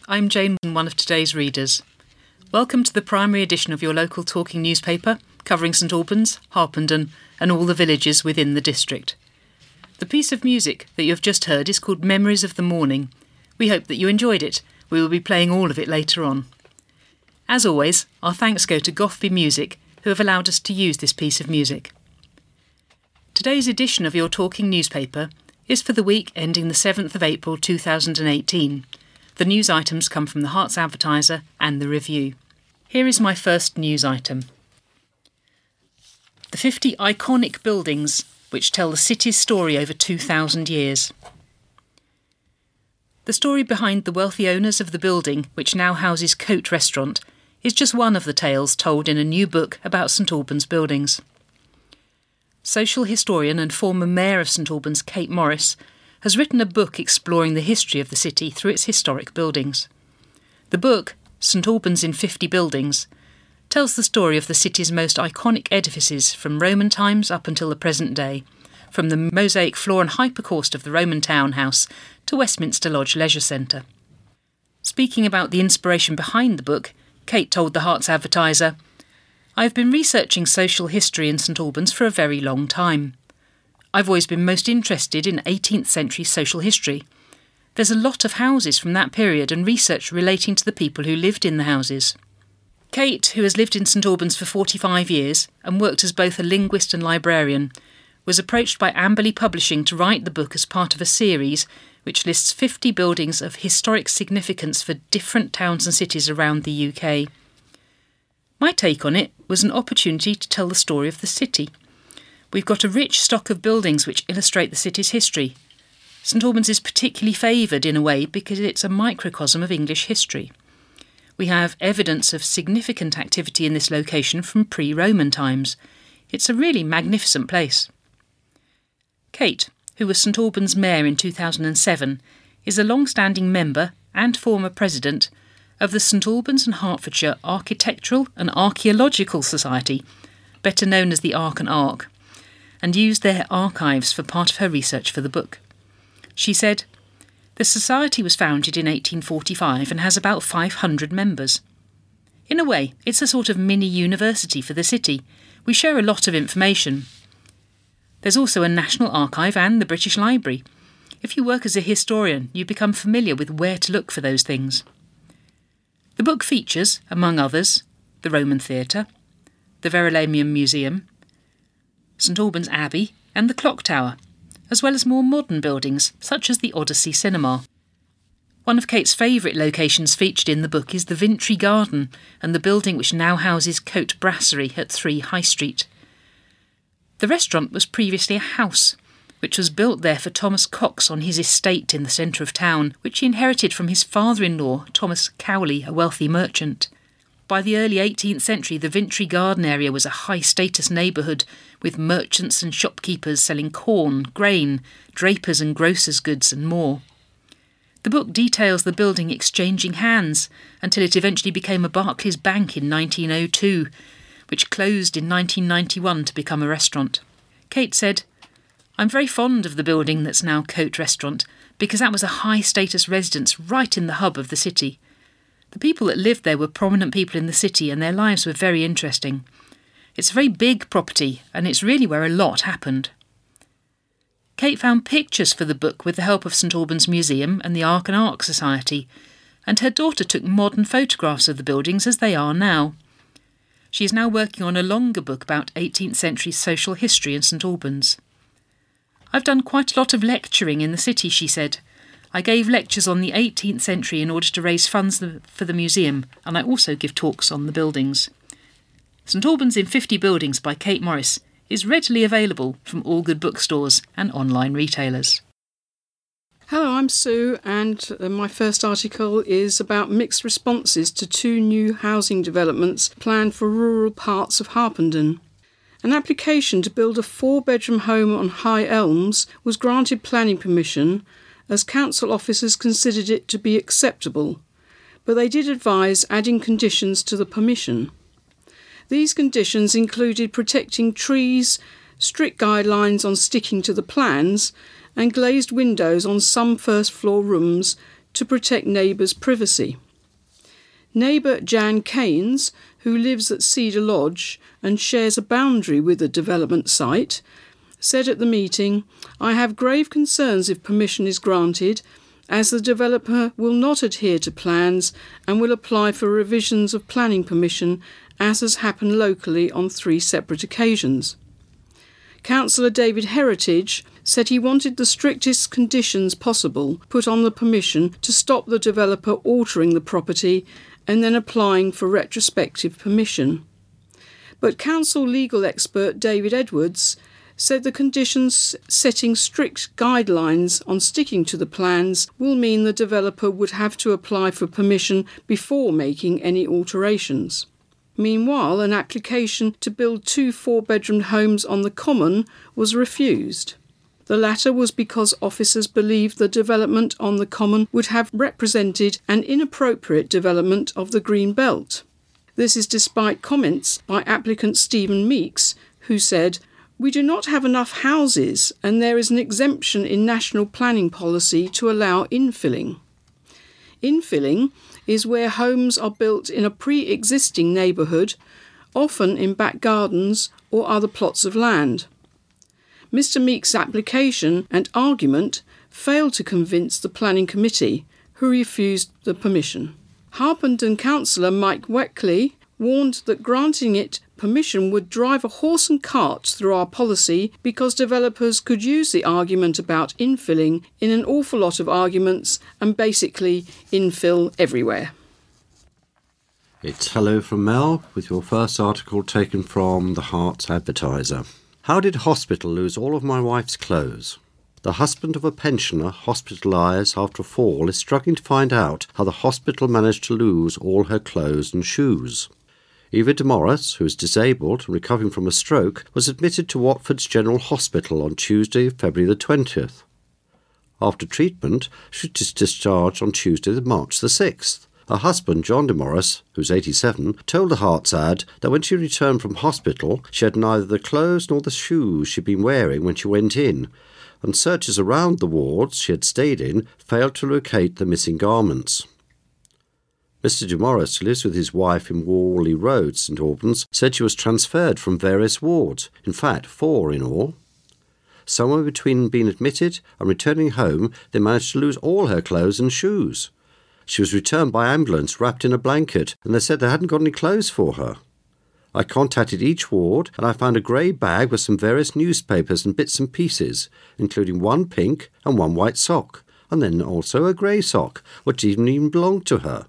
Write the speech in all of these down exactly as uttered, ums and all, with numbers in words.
I'm Jane, one of today's readers. Welcome to the primary edition of your local talking newspaper, covering St Albans, Harpenden and all the villages within the district. The piece of music that you have just heard is called Memories of the Morning. We hope that you enjoyed it. We will be playing all of it later on. As always, our thanks go to Gothby Music, who have allowed us to use this piece of music. Today's edition of your talking newspaper is for the week ending the seventh of April two thousand eighteen. The news items come from the Herts Advertiser and the Review. Here is my first news item. The fifty iconic buildings which tell the city's story over two thousand years. The story behind the wealthy owners of the building which now houses Coat Restaurant is just one of the tales told in a new book about St Albans buildings. Social historian and former mayor of St Albans, Kate Morris, has written a book exploring the history of the city through its historic buildings. The book, St Albans in fifty Buildings, tells the story of the city's most iconic edifices from Roman times up until the present day, from the mosaic floor and hypercaust of the Roman townhouse to Westminster Lodge Leisure Centre. Speaking about the inspiration behind the book, Kate told the Herts Advertiser, "I have been researching social history in St Albans for a very long time. I've always been most interested in eighteenth century social history. There's a lot of houses from that period and research relating to the people who lived in the houses." Kate, who has lived in St Albans for forty-five years and worked as both a linguist and librarian, was approached by Amberley Publishing to write the book as part of a series which lists fifty buildings of historic significance for different towns and cities around the U K. My take on it was an opportunity to tell the story of the city. We've got a rich stock of buildings which illustrate the city's history. St Albans is particularly favoured in a way because it's a microcosm of English history. We have evidence of significant activity in this location from pre-Roman times. It's a really magnificent place. Kate, who was St Albans mayor in two thousand seven, is a long-standing member and former president of the St Albans and Hertfordshire Architectural and Archaeological Society, better known as the Arch and Arc, and used their archives for part of her research for the book. She said, "The society was founded in eighteen forty-five and has about five hundred members. In a way, it's a sort of mini-university for the city. We share a lot of information. There's also a National Archive and the British Library. If you work as a historian, you become familiar with where to look for those things." The book features, among others, the Roman Theatre, the Verulamium Museum, St Albans Abbey and the Clock Tower, as well as more modern buildings such as the Odyssey Cinema. One of Kate's favourite locations featured in the book is the Vintry Garden and the building which now houses Coat Brasserie at three High Street. The restaurant was previously a house, which was built there for Thomas Cox on his estate in the centre of town, which he inherited from his father-in-law, Thomas Cowley, a wealthy merchant. By the early eighteenth century, the Vintry Garden area was a high-status neighbourhood, with merchants and shopkeepers selling corn, grain, drapers and grocers' goods and more. The book details the building exchanging hands until it eventually became a Barclays Bank in nineteen oh two, which closed in nineteen ninety-one to become a restaurant. Kate said, "I'm very fond of the building that's now Coat Restaurant because that was a high-status residence right in the hub of the city. The people that lived there were prominent people in the city and their lives were very interesting. It's a very big property and it's really where a lot happened." Kate found pictures for the book with the help of St Albans Museum and the Arch and Arc Society, and her daughter took modern photographs of the buildings as they are now. She is now working on a longer book about eighteenth century social history in St Albans. "I've done quite a lot of lecturing in the city," she said. "I gave lectures on the eighteenth century in order to raise funds for the museum, and I also give talks on the buildings." St Albans in fifty Buildings by Kate Morris is readily available from all good bookstores and online retailers. Hello, I'm Sue, and my first article is about mixed responses to two new housing developments planned for rural parts of Harpenden. An application to build a four-bedroom home on High Elms was granted planning permission as council officers considered it to be acceptable, but they did advise adding conditions to the permission. These conditions included protecting trees, strict guidelines on sticking to the plans, and glazed windows on some first-floor rooms to protect neighbours' privacy. Neighbour Jan Keynes, who lives at Cedar Lodge and shares a boundary with the development site, said at the meeting, "I have grave concerns if permission is granted, as the developer will not adhere to plans and will apply for revisions of planning permission, as has happened locally on three separate occasions." Councillor David Heritage said he wanted the strictest conditions possible put on the permission to stop the developer altering the property and then applying for retrospective permission. But council legal expert David Edwards said the conditions setting strict guidelines on sticking to the plans will mean the developer would have to apply for permission before making any alterations. Meanwhile, an application to build two four-bedroom homes on the common was refused. The latter was because officers believed the development on the common would have represented an inappropriate development of the green belt. This is despite comments by applicant Stephen Meeks, who said, "We do not have enough houses and there is an exemption in national planning policy to allow infilling." Infilling is where homes are built in a pre-existing neighbourhood, often in back gardens or other plots of land. Mister Meeks' application and argument failed to convince the planning committee, who refused the permission. Harpenden councillor Mike Weckley warned that granting it permission would drive a horse and cart through our policy because developers could use the argument about infilling in an awful lot of arguments and basically infill everywhere. It's hello from Mel with your first article taken from the Herts Advertiser. How did hospital lose all of my wife's clothes? The husband of a pensioner hospitalised after a fall is struggling to find out how the hospital managed to lose all her clothes and shoes. Eva de Morris, who is disabled and recovering from a stroke, was admitted to Watford's General Hospital on Tuesday, February the twentieth. After treatment, she was discharged on Tuesday, March the sixth. Her husband, John de Morris, who's eighty-seven, told the Herts Ad that when she returned from hospital, she had neither the clothes nor the shoes she'd been wearing when she went in, and searches around the wards she had stayed in failed to locate the missing garments. Mister de Morris, who lives with his wife in Warley Road, St Albans, said she was transferred from various wards, in fact four in all. Somewhere between being admitted and returning home, they managed to lose all her clothes and shoes. She was returned by ambulance wrapped in a blanket, and they said they hadn't got any clothes for her. I contacted each ward, and I found a grey bag with some various newspapers and bits and pieces, including one pink and one white sock, and then also a grey sock, which didn't even belong to her.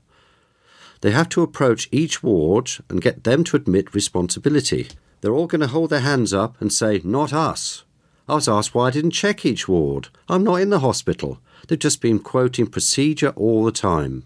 They have to approach each ward and get them to admit responsibility. They're all going to hold their hands up and say, "Not us." I was asked why I didn't check each ward. I'm not in the hospital. They've just been quoting procedure all the time.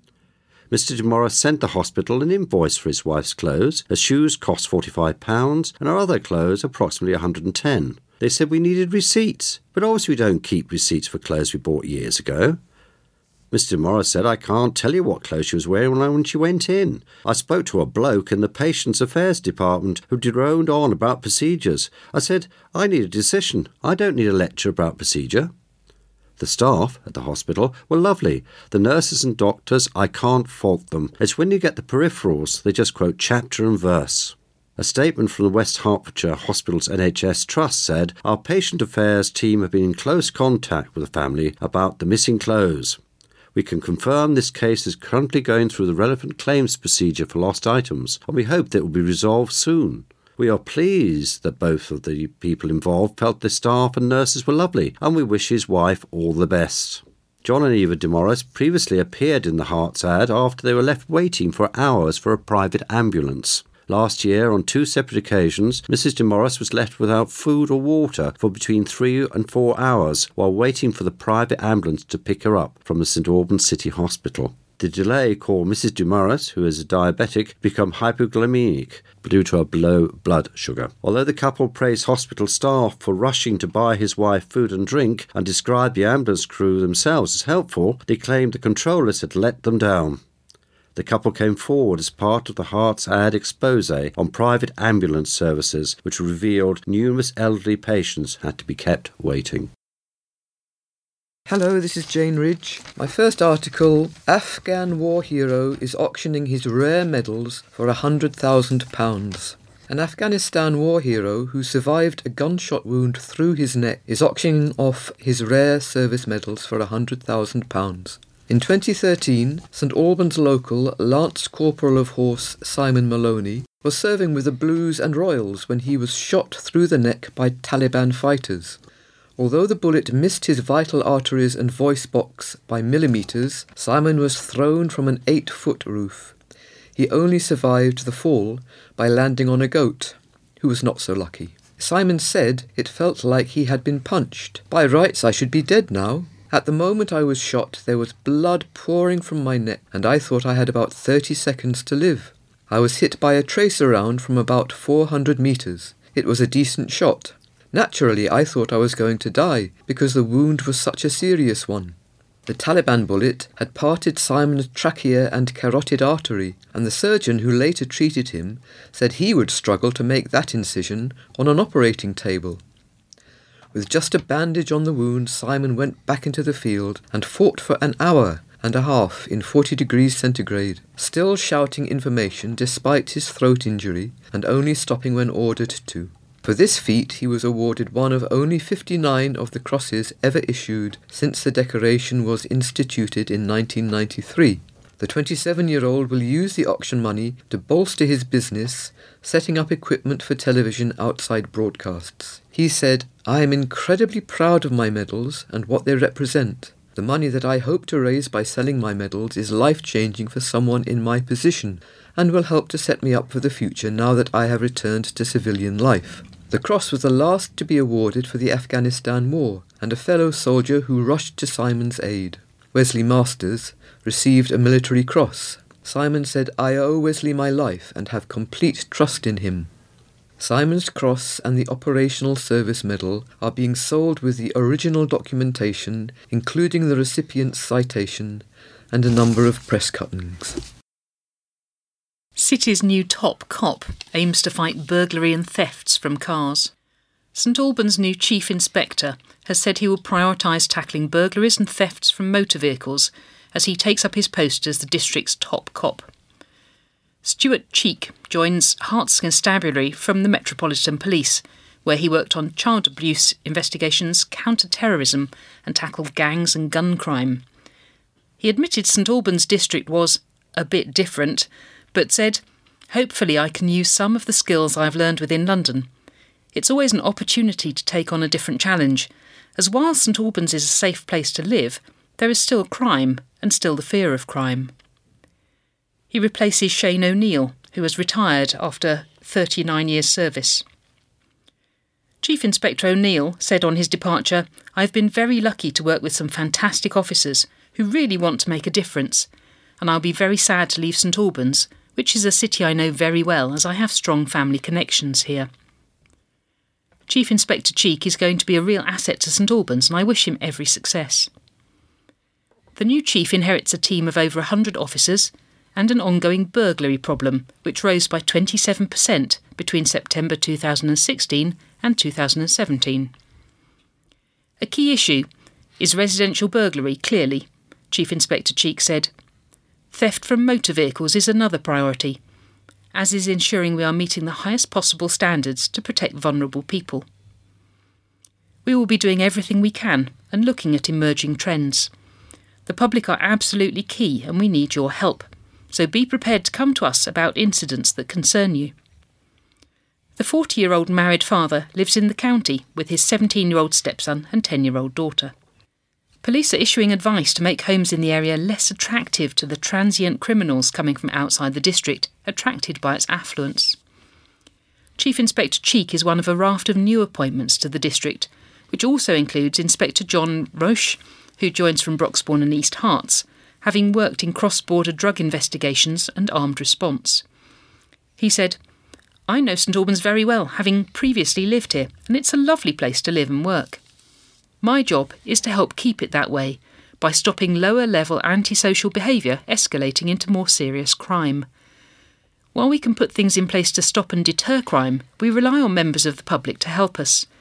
Mister de Morris sent the hospital an invoice for his wife's clothes. Her shoes cost forty-five pounds and her other clothes approximately one hundred and ten. They said we needed receipts, but obviously we don't keep receipts for clothes we bought years ago. Mister de Morris said, "I can't tell you what clothes she was wearing when she went in. I spoke to a bloke in the Patients Affairs Department who droned on about procedures. I said, I need a decision. I don't need a lecture about procedure." The staff at the hospital were lovely. The nurses and doctors, I can't fault them. It's when you get the peripherals, they just quote chapter and verse. A statement from the West Hertfordshire Hospital's N H S Trust said, "Our patient affairs team have been in close contact with the family about the missing clothes. We can confirm this case is currently going through the relevant claims procedure for lost items, and we hope that it will be resolved soon. We are pleased that both of the people involved felt the staff and nurses were lovely, and we wish his wife all the best." John and Eva de Morris previously appeared in the Herts Ad after they were left waiting for hours for a private ambulance. Last year, on two separate occasions, Missus de Morris was left without food or water for between three and four hours while waiting for the private ambulance to pick her up from the St Albans City Hospital. The delay caused Missus de Morris, who is a diabetic, become hypoglycemic due to a low blood sugar. Although the couple praised hospital staff for rushing to buy his wife food and drink and described the ambulance crew themselves as helpful, they claimed the controllers had let them down. The couple came forward as part of the Herts Ad expose on private ambulance services, which revealed numerous elderly patients had to be kept waiting. Hello, this is Jane Ridge. My first article, Afghan war hero is auctioning his rare medals for one hundred thousand pounds. An Afghanistan war hero who survived a gunshot wound through his neck is auctioning off his rare service medals for one hundred thousand pounds. In twenty thirteen, St Albans local Lance Corporal of Horse Simon Maloney was serving with the Blues and Royals when he was shot through the neck by Taliban fighters. Although the bullet missed his vital arteries and voice box by millimetres, Simon was thrown from an eight-foot roof. He only survived the fall by landing on a goat, who was not so lucky. Simon said it felt like he had been punched. By rights I should be dead now. At the moment I was shot there was blood pouring from my neck, and I thought I had about thirty seconds to live. I was hit by a tracer round from about four hundred metres. It was a decent shot. Naturally, I thought I was going to die, because the wound was such a serious one. The Taliban bullet had parted Simon's trachea and carotid artery, and the surgeon who later treated him said he would struggle to make that incision on an operating table. With just a bandage on the wound, Simon went back into the field and fought for an hour and a half in forty degrees centigrade, still shouting information despite his throat injury and only stopping when ordered to. For this feat he was awarded one of only fifty-nine of the crosses ever issued since the decoration was instituted in nineteen ninety-three. The twenty-seven-year-old will use the auction money to bolster his business, setting up equipment for television outside broadcasts. He said, "I am incredibly proud of my medals and what they represent. The money that I hope to raise by selling my medals is life-changing for someone in my position and will help to set me up for the future now that I have returned to civilian life." The cross was the last to be awarded for the Afghanistan War, and a fellow soldier who rushed to Simon's aid. Wesley Masters received a military cross. Simon said, "I owe Wesley my life and have complete trust in him." Simon's cross and the Operational Service Medal are being sold with the original documentation, including the recipient's citation, and a number of press cuttings. City's new top cop aims to fight burglary and thefts from cars. St Albans' new chief inspector has said he will prioritise tackling burglaries and thefts from motor vehicles as he takes up his post as the district's top cop. Stuart Cheek joins Herts Constabulary from the Metropolitan Police, where he worked on child abuse investigations, counter-terrorism and tackled gangs and gun crime. He admitted St Albans district was a bit different, but said, "Hopefully I can use some of the skills I've learned within London. It's always an opportunity to take on a different challenge, as while St Albans is a safe place to live, there is still crime and still the fear of crime." He replaces Shane O'Neill, who has retired after thirty-nine years' service. Chief Inspector O'Neill said on his departure, "I've been very lucky to work with some fantastic officers who really want to make a difference, and I'll be very sad to leave St Albans, which is a city I know very well as I have strong family connections here." Chief Inspector Cheek is going to be a real asset to St Albans, and I wish him every success. The new chief inherits a team of over one hundred officers and an ongoing burglary problem, which rose by twenty-seven percent between September two thousand sixteen and two thousand seventeen. A key issue is residential burglary, clearly, Chief Inspector Cheek said. Theft from motor vehicles is another priority, as is ensuring we are meeting the highest possible standards to protect vulnerable people. We will be doing everything we can and looking at emerging trends. The public are absolutely key and we need your help, so be prepared to come to us about incidents that concern you. The forty-year-old married father lives in the county with his seventeen-year-old stepson and ten-year-old daughter. Police are issuing advice to make homes in the area less attractive to the transient criminals coming from outside the district, attracted by its affluence. Chief Inspector Cheek is one of a raft of new appointments to the district, which also includes Inspector John Roche, who joins from Broxbourne and East Herts, having worked in cross-border drug investigations and armed response. He said, "I know St Albans very well, having previously lived here, and it's a lovely place to live and work. My job is to help keep it that way by stopping lower-level antisocial behaviour escalating into more serious crime. While we can put things in place to stop and deter crime, we rely on members of the public to help us.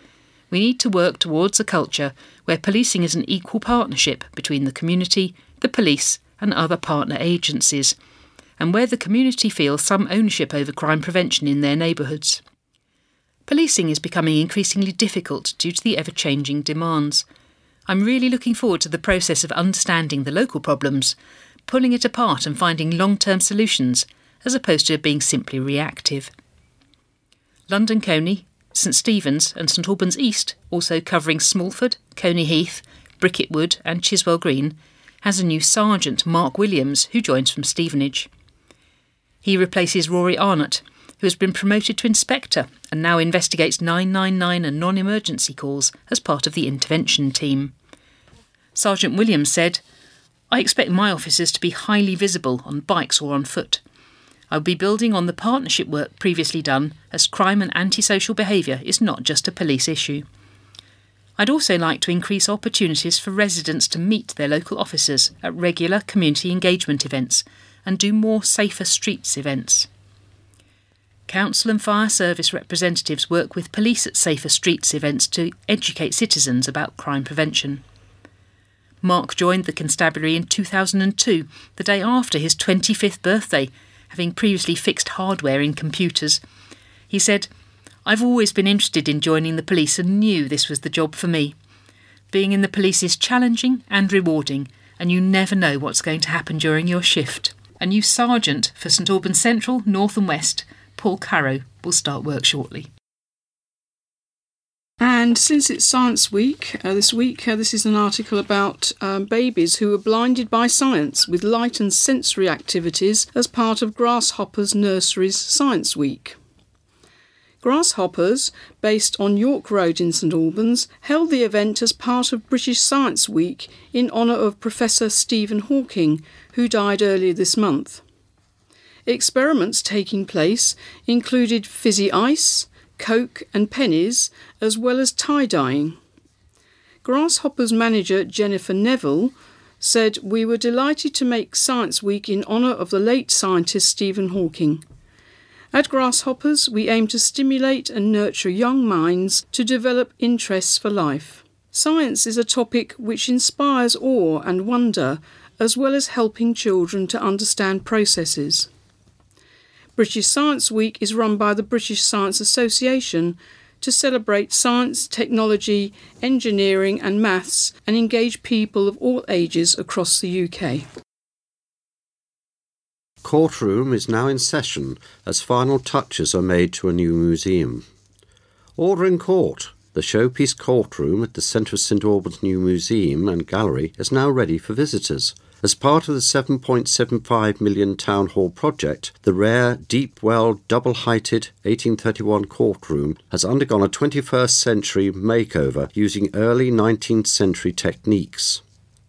We need to work towards a culture where policing is an equal partnership between the community, the police and other partner agencies, and where the community feels some ownership over crime prevention in their neighbourhoods. Policing is becoming increasingly difficult due to the ever-changing demands. I'm really looking forward to the process of understanding the local problems, pulling it apart and finding long-term solutions, as opposed to being simply reactive. London Colney, St Stephen's and St Albans East, also covering Smallford, Coney Heath, Bricket Wood and Chiswell Green, has a new sergeant, Mark Williams, who joins from Stevenage. He replaces Rory Arnott, who has been promoted to inspector and now investigates nine nine nine and non-emergency calls as part of the intervention team. Sergeant Williams said, "I expect my officers to be highly visible on bikes or on foot. I will be building on the partnership work previously done, as crime and antisocial behaviour is not just a police issue. I'd also like to increase opportunities for residents to meet their local officers at regular community engagement events and do more Safer Streets events." Council and fire service representatives work with police at Safer Streets events to educate citizens about crime prevention. Mark joined the constabulary in two thousand two, the day after his twenty-fifth birthday, having previously fixed hardware in computers. He said, "I've always been interested in joining the police and knew this was the job for me. Being in the police is challenging and rewarding, and you never know what's going to happen during your shift." A new sergeant for St Albans Central, North and West, Paul Carrow, will start work shortly. And since it's Science Week, uh, this week, uh, this is an article about um, babies who were blinded by science with light and sensory activities as part of Grasshoppers Nursery's Science Week. Grasshoppers, based on York Road in St Albans, held the event as part of British Science Week in honour of Professor Stephen Hawking, who died earlier this month. Experiments taking place included fizzy ice, coke and pennies, as well as tie-dyeing. Grasshoppers manager Jennifer Neville said, "We were delighted to make Science Week in honour of the late scientist Stephen Hawking. At Grasshoppers, we aim to stimulate and nurture young minds to develop interests for life. Science is a topic which inspires awe and wonder, as well as helping children to understand processes. British Science Week is run by the British Science Association to celebrate science, technology, engineering and maths and engage people of all ages across the U K." Courtroom is now in session as final touches are made to a new museum. Order in Court, the showpiece courtroom at the centre of St Albans' new museum and gallery, is now ready for visitors. As part of the seven point seven five million Town Hall project, the rare, deep-well, double-heighted eighteen thirty-one courtroom has undergone a twenty-first century makeover using early nineteenth century techniques.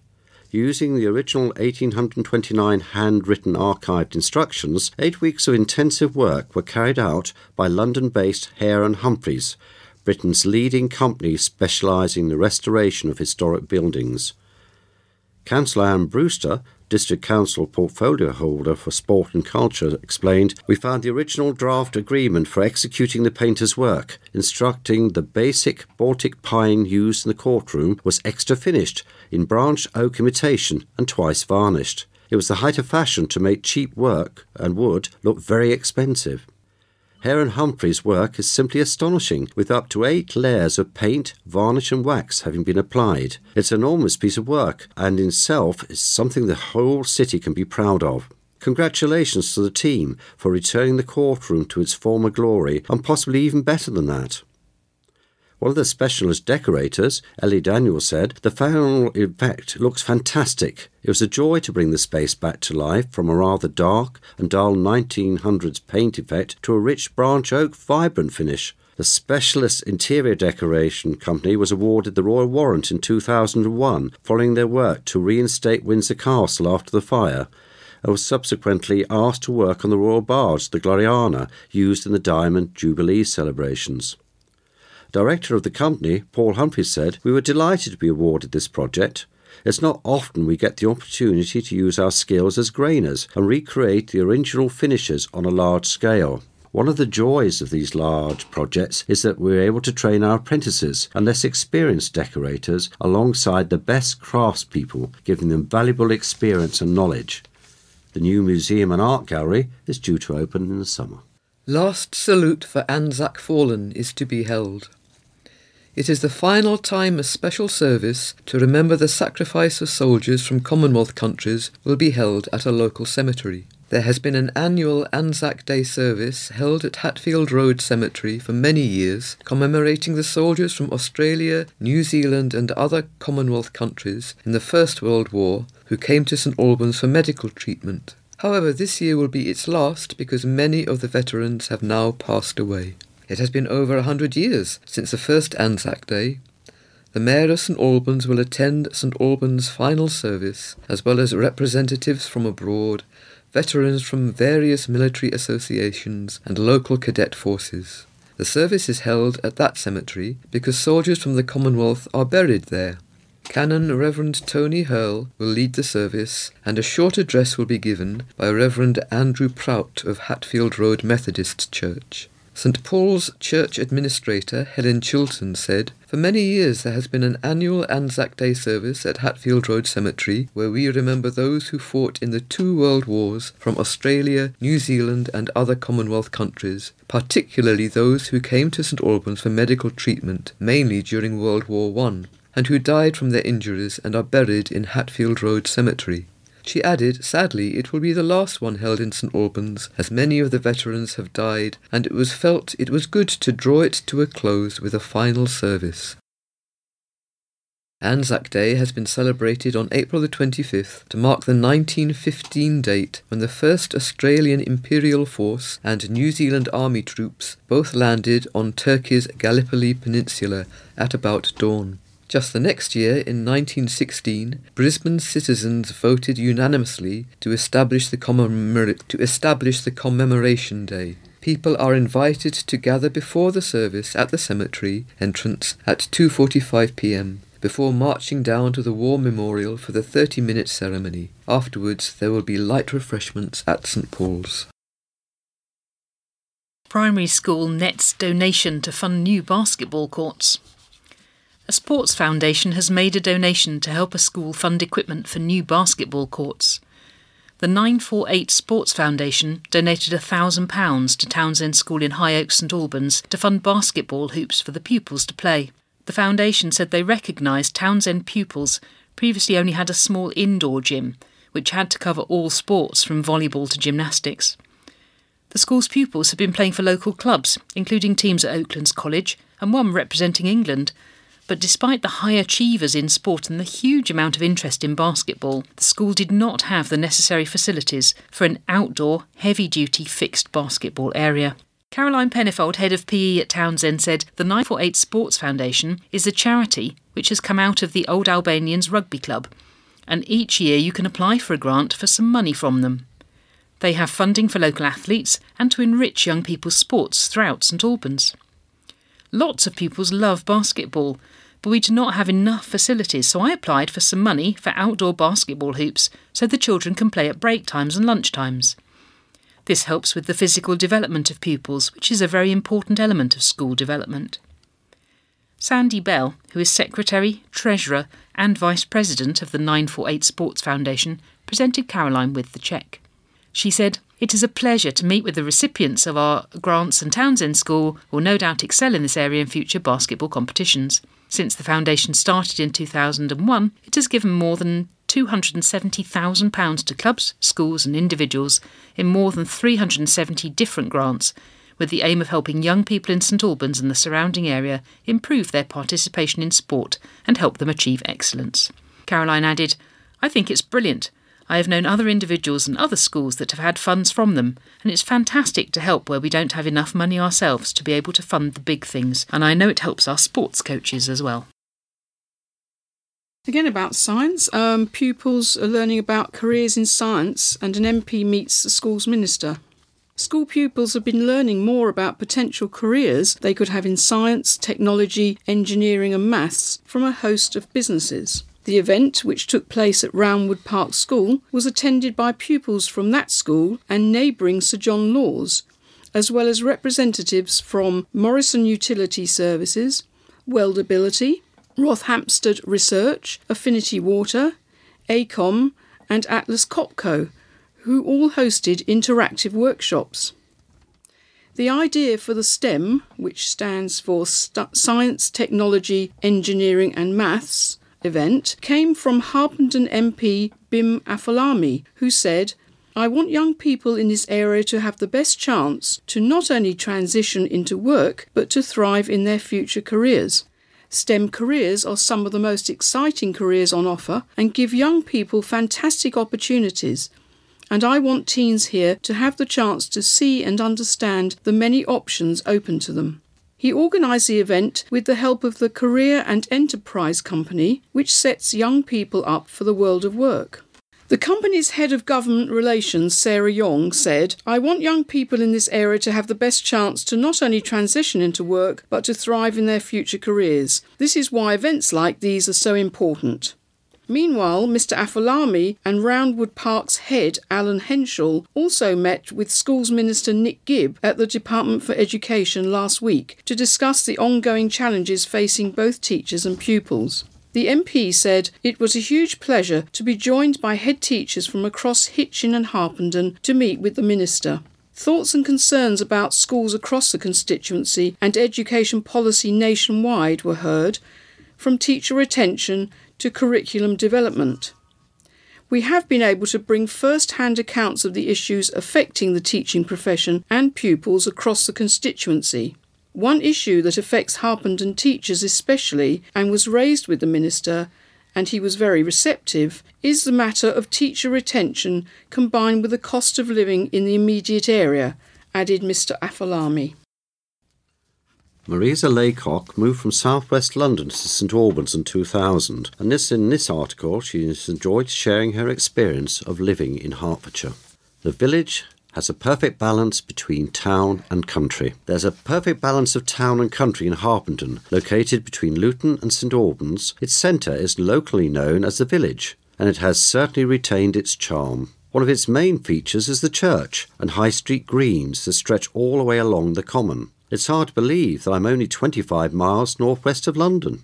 Using the original eighteen twenty-nine handwritten archived instructions, eight weeks of intensive work were carried out by London-based Hare and Humphreys, Britain's leading company specialising in the restoration of historic buildings. Councillor Anne Brewster, District Council portfolio holder for Sport and Culture, explained, "We found the original draft agreement for executing the painter's work, instructing the basic Baltic pine used in the courtroom was extra finished, in branched oak imitation and twice varnished. It was the height of fashion to make cheap work and wood look very expensive. Hare and Humphreys' work is simply astonishing, with up to eight layers of paint, varnish and wax having been applied. It's an enormous piece of work, and in itself is something the whole city can be proud of. Congratulations to the team for returning the courtroom to its former glory, and possibly even better than that." One of the specialist decorators, Ellie Daniel, said, "The final effect looks fantastic. It was a joy to bring the space back to life from a rather dark and dull nineteen hundreds paint effect to a rich branch oak vibrant finish. The specialist interior decoration company was awarded the Royal Warrant in two thousand one following their work to reinstate Windsor Castle after the fire, and was subsequently asked to work on the Royal Barge, the Gloriana, used in the Diamond Jubilee celebrations. Director of the company, Paul Humphreys, said, "We were delighted to be awarded this project. It's not often we get the opportunity to use our skills as grainers and recreate the original finishes on a large scale. One of the joys of these large projects is that we're able to train our apprentices and less experienced decorators alongside the best craftspeople, giving them valuable experience and knowledge. The new museum and art gallery is due to open in the summer. Last salute for Anzac Fallen is to be held. It is the final time a special service to remember the sacrifice of soldiers from Commonwealth countries will be held at a local cemetery. There has been an annual Anzac Day service held at Hatfield Road Cemetery for many years, commemorating the soldiers from Australia, New Zealand and other Commonwealth countries in the First World War who came to St Albans for medical treatment. However, this year will be its last because many of the veterans have now passed away. It has been over a hundred years since the first Anzac Day. The Mayor of St Albans will attend St Albans' final service, as well as representatives from abroad, veterans from various military associations and local cadet forces. The service is held at that cemetery because soldiers from the Commonwealth are buried there. Canon Reverend Tony Hurl will lead the service, and a short address will be given by Reverend Andrew Prout of Hatfield Road Methodist Church. St Paul's Church Administrator Helen Chilton said, "For many years there has been an annual Anzac Day service at Hatfield Road Cemetery where we remember those who fought in the two world wars from Australia, New Zealand and other Commonwealth countries, particularly those who came to St Albans for medical treatment, mainly during World War One, and who died from their injuries and are buried in Hatfield Road Cemetery." She added, "Sadly, it will be the last one held in St Albans, as many of the veterans have died, and it was felt it was good to draw it to a close with a final service." Anzac Day has been celebrated on April the twenty-fifth to mark the nineteen fifteen date when the first Australian Imperial Force and New Zealand Army troops both landed on Turkey's Gallipoli Peninsula at about dawn. Just the next year, in nineteen sixteen, Brisbane's citizens voted unanimously to establish the, commemora- to establish the Commemoration Day. People are invited to gather before the service at the cemetery entrance at two forty-five p m, before marching down to the War Memorial for the thirty-minute ceremony. Afterwards, there will be light refreshments at St Paul's. Primary school nets donation to fund new basketball courts. A sports foundation has made a donation to help a school fund equipment for new basketball courts. The nine four eight Sports Foundation donated one thousand pounds to Townsend School in High Oaks, St Albans, to fund basketball hoops for the pupils to play. The foundation said they recognised Townsend pupils previously only had a small indoor gym, which had to cover all sports from volleyball to gymnastics. The school's pupils have been playing for local clubs, including teams at Oaklands College and one representing England. But despite the high achievers in sport and the huge amount of interest in basketball, the school did not have the necessary facilities for an outdoor, heavy-duty fixed basketball area. Caroline Pennifold, head of P E at Townsend, said the nine four eight Sports Foundation is a charity which has come out of the Old Albanians Rugby Club, and each year you can apply for a grant for some money from them. They have funding for local athletes and to enrich young people's sports throughout St Albans. Lots of pupils love basketball, but we do not have enough facilities, so I applied for some money for outdoor basketball hoops so the children can play at break times and lunch times. This helps with the physical development of pupils, which is a very important element of school development. Sandy Bell, who is Secretary, Treasurer and Vice President of the nine four eight Sports Foundation, presented Caroline with the cheque. She said, "It is a pleasure to meet with the recipients of our grants, and Townsend School will no doubt excel in this area in future basketball competitions. Since the foundation started in two thousand one, it has given more than two hundred seventy thousand pounds to clubs, schools and individuals in more than three hundred seventy different grants, with the aim of helping young people in St Albans and the surrounding area improve their participation in sport and help them achieve excellence." Caroline added, "I think it's brilliant. I have known other individuals and other schools that have had funds from them, and it's fantastic to help where we don't have enough money ourselves to be able to fund the big things, and I know it helps our sports coaches as well." Again about science, um, pupils are learning about careers in science and an M P meets the school's minister. School pupils have been learning more about potential careers they could have in science, technology, engineering and maths from a host of businesses. The event, which took place at Roundwood Park School, was attended by pupils from that school and neighbouring Sir John Laws, as well as representatives from Morrison Utility Services, Weldability, Rothamsted Research, Affinity Water, AECOM and Atlas Copco, who all hosted interactive workshops. The idea for the STEM, which stands for St- Science, Technology, Engineering and Maths, event, came from Harpenden M P Bim Affolami, who said, "I want young people in this area to have the best chance to not only transition into work, but to thrive in their future careers. STEM careers are some of the most exciting careers on offer and give young people fantastic opportunities. And I want teens here to have the chance to see and understand the many options open to them." He organised the event with the help of the Career and Enterprise Company, which sets young people up for the world of work. The company's head of government relations, Sarah Young, said, "I want young people in this area to have the best chance to not only transition into work, but to thrive in their future careers. This is why events like these are so important." Meanwhile, Mr Affolami and Roundwood Park's head, Alan Henschel, also met with Schools Minister Nick Gibb at the Department for Education last week to discuss the ongoing challenges facing both teachers and pupils. The M P said it was a huge pleasure to be joined by head teachers from across Hitchin and Harpenden to meet with the Minister. Thoughts and concerns about schools across the constituency and education policy nationwide were heard, from teacher retention to curriculum development. We have been able to bring first-hand accounts of the issues affecting the teaching profession and pupils across the constituency. One issue that affects Harpenden teachers especially, and was raised with the Minister, and he was very receptive, is the matter of teacher retention combined with the cost of living in the immediate area, added Mr Affolami. Marisa Laycock moved from southwest London to St Albans in two thousand, and this in this article she has enjoyed sharing her experience of living in Hertfordshire. The village has a perfect balance between town and country. There's a perfect balance of town and country in Harpenden, located between Luton and St Albans. Its centre is locally known as the village, and it has certainly retained its charm. One of its main features is the church and High Street greens that stretch all the way along the common. It's hard to believe that I'm only twenty-five miles northwest of London.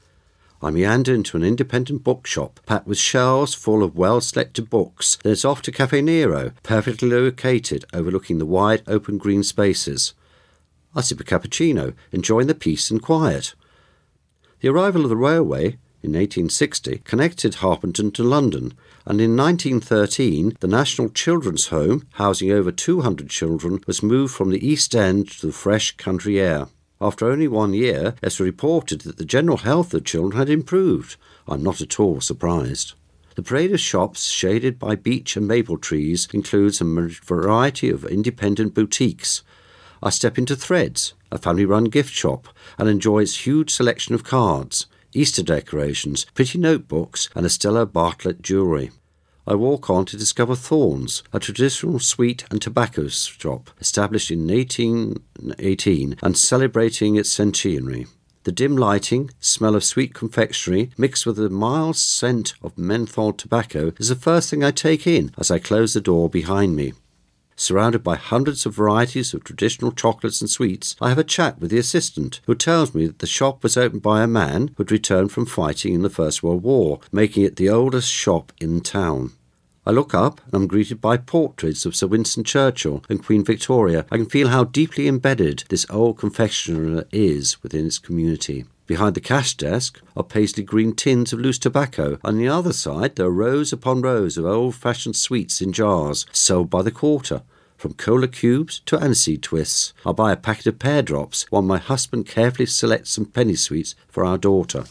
I meander into an independent bookshop, packed with shelves full of well-selected books. Then it's off to Cafe Nero, perfectly located, overlooking the wide open green spaces. I sip a cappuccino, enjoying the peace and quiet. The arrival of the railway, in eighteen sixty, connected Harpenden to London, and in nineteen thirteen the National Children's Home, housing over two hundred children, was moved from the East End to the fresh country air. After only one year, it's reported that the general health of the children had improved. I'm not at all surprised. The parade of shops, shaded by beech and maple trees, includes a variety of independent boutiques. I step into Threads, a family-run gift shop, and enjoy its huge selection of cards, Easter decorations, pretty notebooks, and a Stella Bartlett jewellery. I walk on to discover Thorns, a traditional sweet and tobacco shop established in eighteen eighteen and celebrating its centenary. The dim lighting, smell of sweet confectionery, mixed with the mild scent of menthol tobacco, is the first thing I take in as I close the door behind me. Surrounded by hundreds of varieties of traditional chocolates and sweets, I have a chat with the assistant, who tells me that the shop was opened by a man who had returned from fighting in the First World War, making it the oldest shop in town. I look up and am greeted by portraits of Sir Winston Churchill and Queen Victoria. I can feel how deeply embedded this old confectioner is within its community. Behind the cash desk are paisley green tins of loose tobacco. On the other side there are rows upon rows of old-fashioned sweets in jars, sold by the quarter. From cola cubes to aniseed twists. I'll buy a packet of pear drops while my husband carefully selects some penny sweets for our daughter.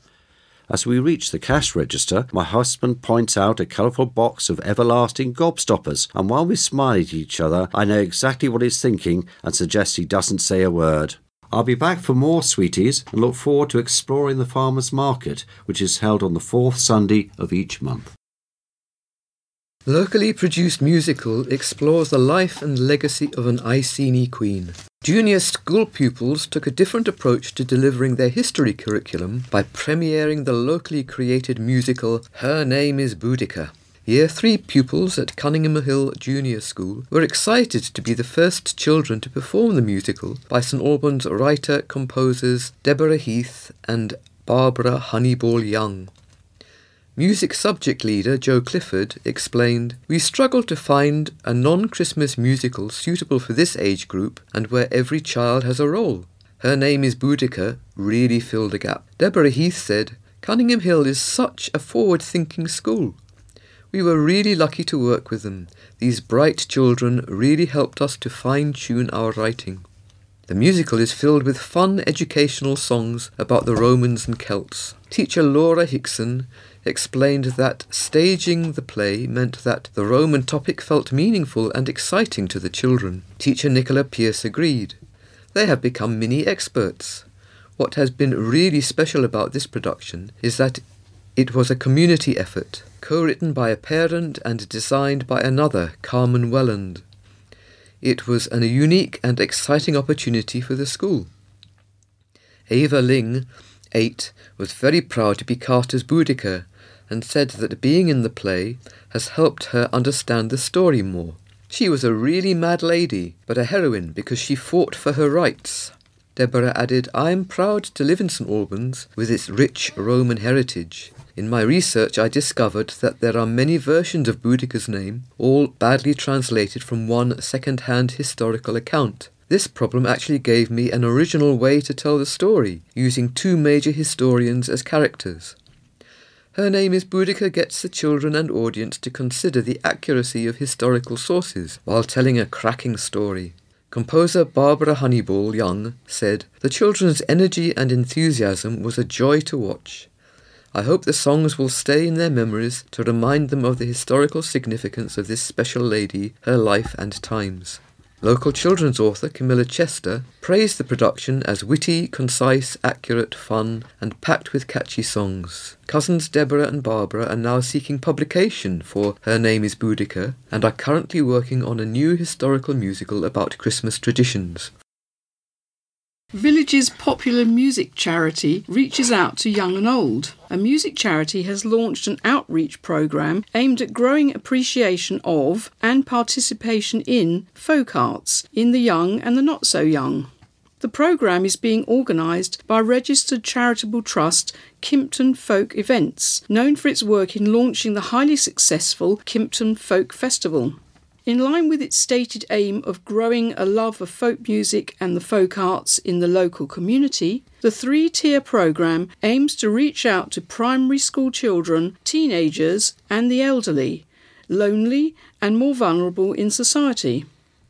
As we reach the cash register, my husband points out a colourful box of everlasting gobstoppers, and while we smile at each other, I know exactly what he's thinking and suggest he doesn't say a word. I'll be back for more sweeties and look forward to exploring the farmers' market, which is held on the fourth Sunday of each month. Locally produced musical explores the life and legacy of an Iceni queen. Junior school pupils took a different approach to delivering their history curriculum by premiering the locally created musical Her Name is Boudica. Year three pupils at Cunningham Hill Junior School were excited to be the first children to perform the musical by St Albans writer-composers Deborah Heath and Barbara Honeyball Young. Music subject leader Joe Clifford explained, "We struggled to find a non-Christmas musical suitable for this age group and where every child has a role. Her Name is Boudica really filled a gap." Deborah Heath said, "Cunningham Hill is such a forward-thinking school. We were really lucky to work with them. These bright children really helped us to fine-tune our writing." The musical is filled with fun educational songs about the Romans and Celts. Teacher Laura Hickson explained that staging the play meant that the Roman topic felt meaningful and exciting to the children. Teacher Nicola Pierce agreed. They have become mini-experts. What has been really special about this production is that it was a community effort, co-written by a parent and designed by another, Carmen Welland. It was a unique and exciting opportunity for the school. Ava Ling, eight, was very proud to be cast as Boudica and said that being in the play has helped her understand the story more. She was a really mad lady, but a heroine because she fought for her rights. Deborah added, "I am proud to live in St Albans with its rich Roman heritage. In my research I discovered that there are many versions of Boudica's name, all badly translated from one second-hand historical account. This problem actually gave me an original way to tell the story, using two major historians as characters. Her Name is Boudica gets the children and audience to consider the accuracy of historical sources while telling a cracking story." Composer Barbara Honeyball Young said, "The children's energy and enthusiasm was a joy to watch. I hope the songs will stay in their memories to remind them of the historical significance of this special lady, her life and times." Local children's author Camilla Chester praised the production as witty, concise, accurate, fun, and packed with catchy songs. Cousins Deborah and Barbara are now seeking publication for Her Name is Boudica and are currently working on a new historical musical about Christmas traditions. Village's popular music charity reaches out to young and old. A music charity has launched an outreach programme aimed at growing appreciation of and participation in folk arts in the young and the not so young. The programme is being organised by registered charitable trust Kimpton Folk Events, known for its work in launching the highly successful Kimpton Folk Festival. In line with its stated aim of growing a love of folk music and the folk arts in the local community, the three-tier programme aims to reach out to primary school children, teenagers and the elderly, lonely and more vulnerable in society.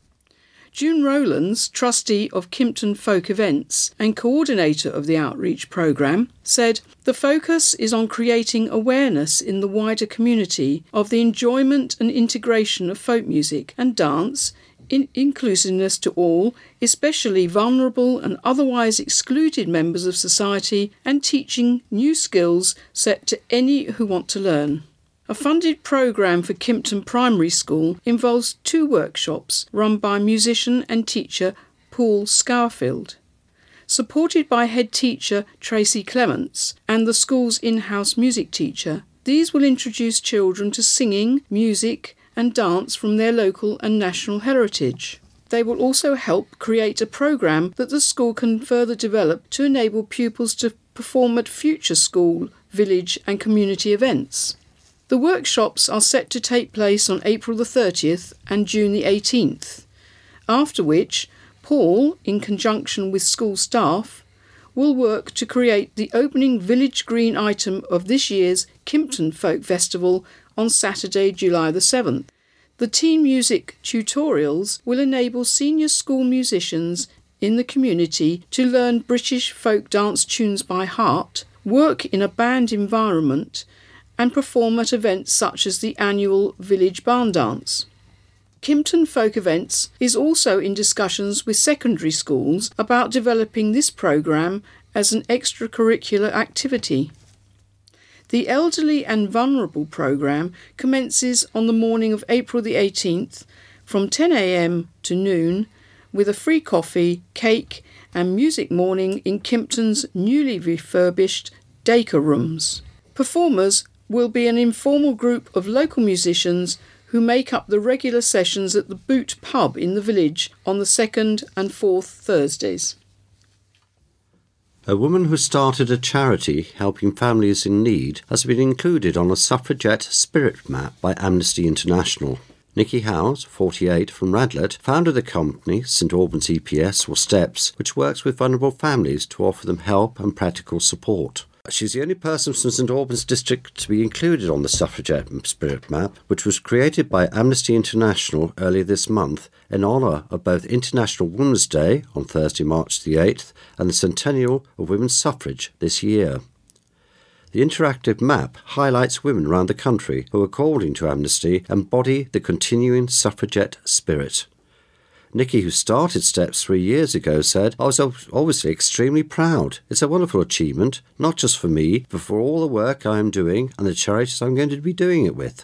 June Rowlands, trustee of Kimpton Folk Events and coordinator of the outreach programme, said, "The focus is on creating awareness in the wider community of the enjoyment and integration of folk music and dance, in inclusiveness to all, especially vulnerable and otherwise excluded members of society, and teaching new skills set to any who want to learn." A funded programme for Kimpton Primary School involves two workshops run by musician and teacher Paul Scourfield. Supported by head teacher Tracy Clements and the school's in-house music teacher, these will introduce children to singing, music and dance from their local and national heritage. They will also help create a programme that the school can further develop to enable pupils to perform at future school, village and community events. The workshops are set to take place on April the thirtieth and June the eighteenth, after which Paul, in conjunction with school staff, will work to create the opening village green item of this year's Kimpton Folk Festival on Saturday, July the seventh. The teen music tutorials will enable senior school musicians in the community to learn British folk dance tunes by heart, work in a band environment, and perform at events such as the annual Village Barn Dance. Kimpton Folk Events is also in discussions with secondary schools about developing this programme as an extracurricular activity. The Elderly and Vulnerable programme commences on the morning of April the eighteenth from ten a m to noon with a free coffee, cake and music morning in Kimpton's newly refurbished Dacre Rooms. Performers will be an informal group of local musicians who make up the regular sessions at the Boot pub in the village on the second and fourth Thursdays. A woman who started a charity helping families in need has been included on a suffragette spirit map by Amnesty International. Nikki Howes, forty-eight, from Radlett, founded the company, St Albans E P S, or STEPS, which works with vulnerable families to offer them help and practical support. She's the only person from St Albans district to be included on the Suffragette Spirit Map, which was created by Amnesty International earlier this month in honour of both International Women's Day on Thursday, March the eighth, and the centennial of women's suffrage this year. The interactive map highlights women around the country who, according to Amnesty, embody the continuing suffragette spirit. Nikki, who started STEPS three years ago, said, "I was obviously extremely proud. It's a wonderful achievement, not just for me, but for all the work I am doing and the charities I'm going to be doing it with.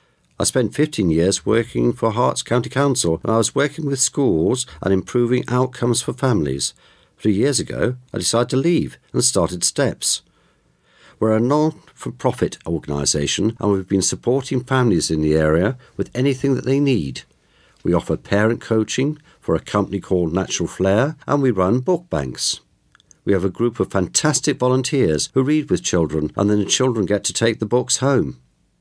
I spent fifteen years working for Hearts County Council, and I was working with schools and improving outcomes for families. Three years ago, I decided to leave and started STEPS. We're a non-for-profit organisation, and we've been supporting families in the area with anything that they need. We offer parent coaching for a company called Natural Flair, and we run book banks. We have a group of fantastic volunteers who read with children, and then the children get to take the books home.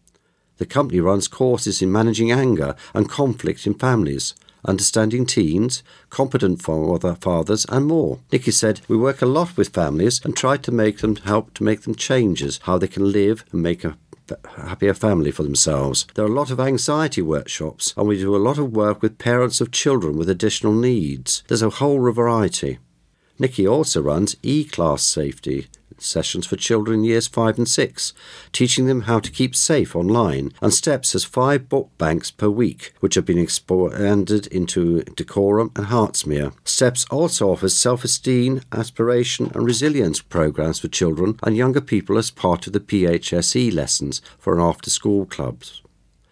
The company runs courses in managing anger and conflict in families, understanding teens, competent father, fathers, and more." Nikki said, "We work a lot with families and try to make them help to make them changes, how they can live and make a happier family for themselves. There are a lot of anxiety workshops, and we do a lot of work with parents of children with additional needs. There's a whole variety." Nikki also runs e-class safety sessions for children in years five and six, teaching them how to keep safe online, and STEPS has five book banks per week, which have been expanded into Decorum and Hertsmere. STEPS also offers self-esteem, aspiration and resilience programs for children and younger people as part of the P H S E lessons for an after-school clubs.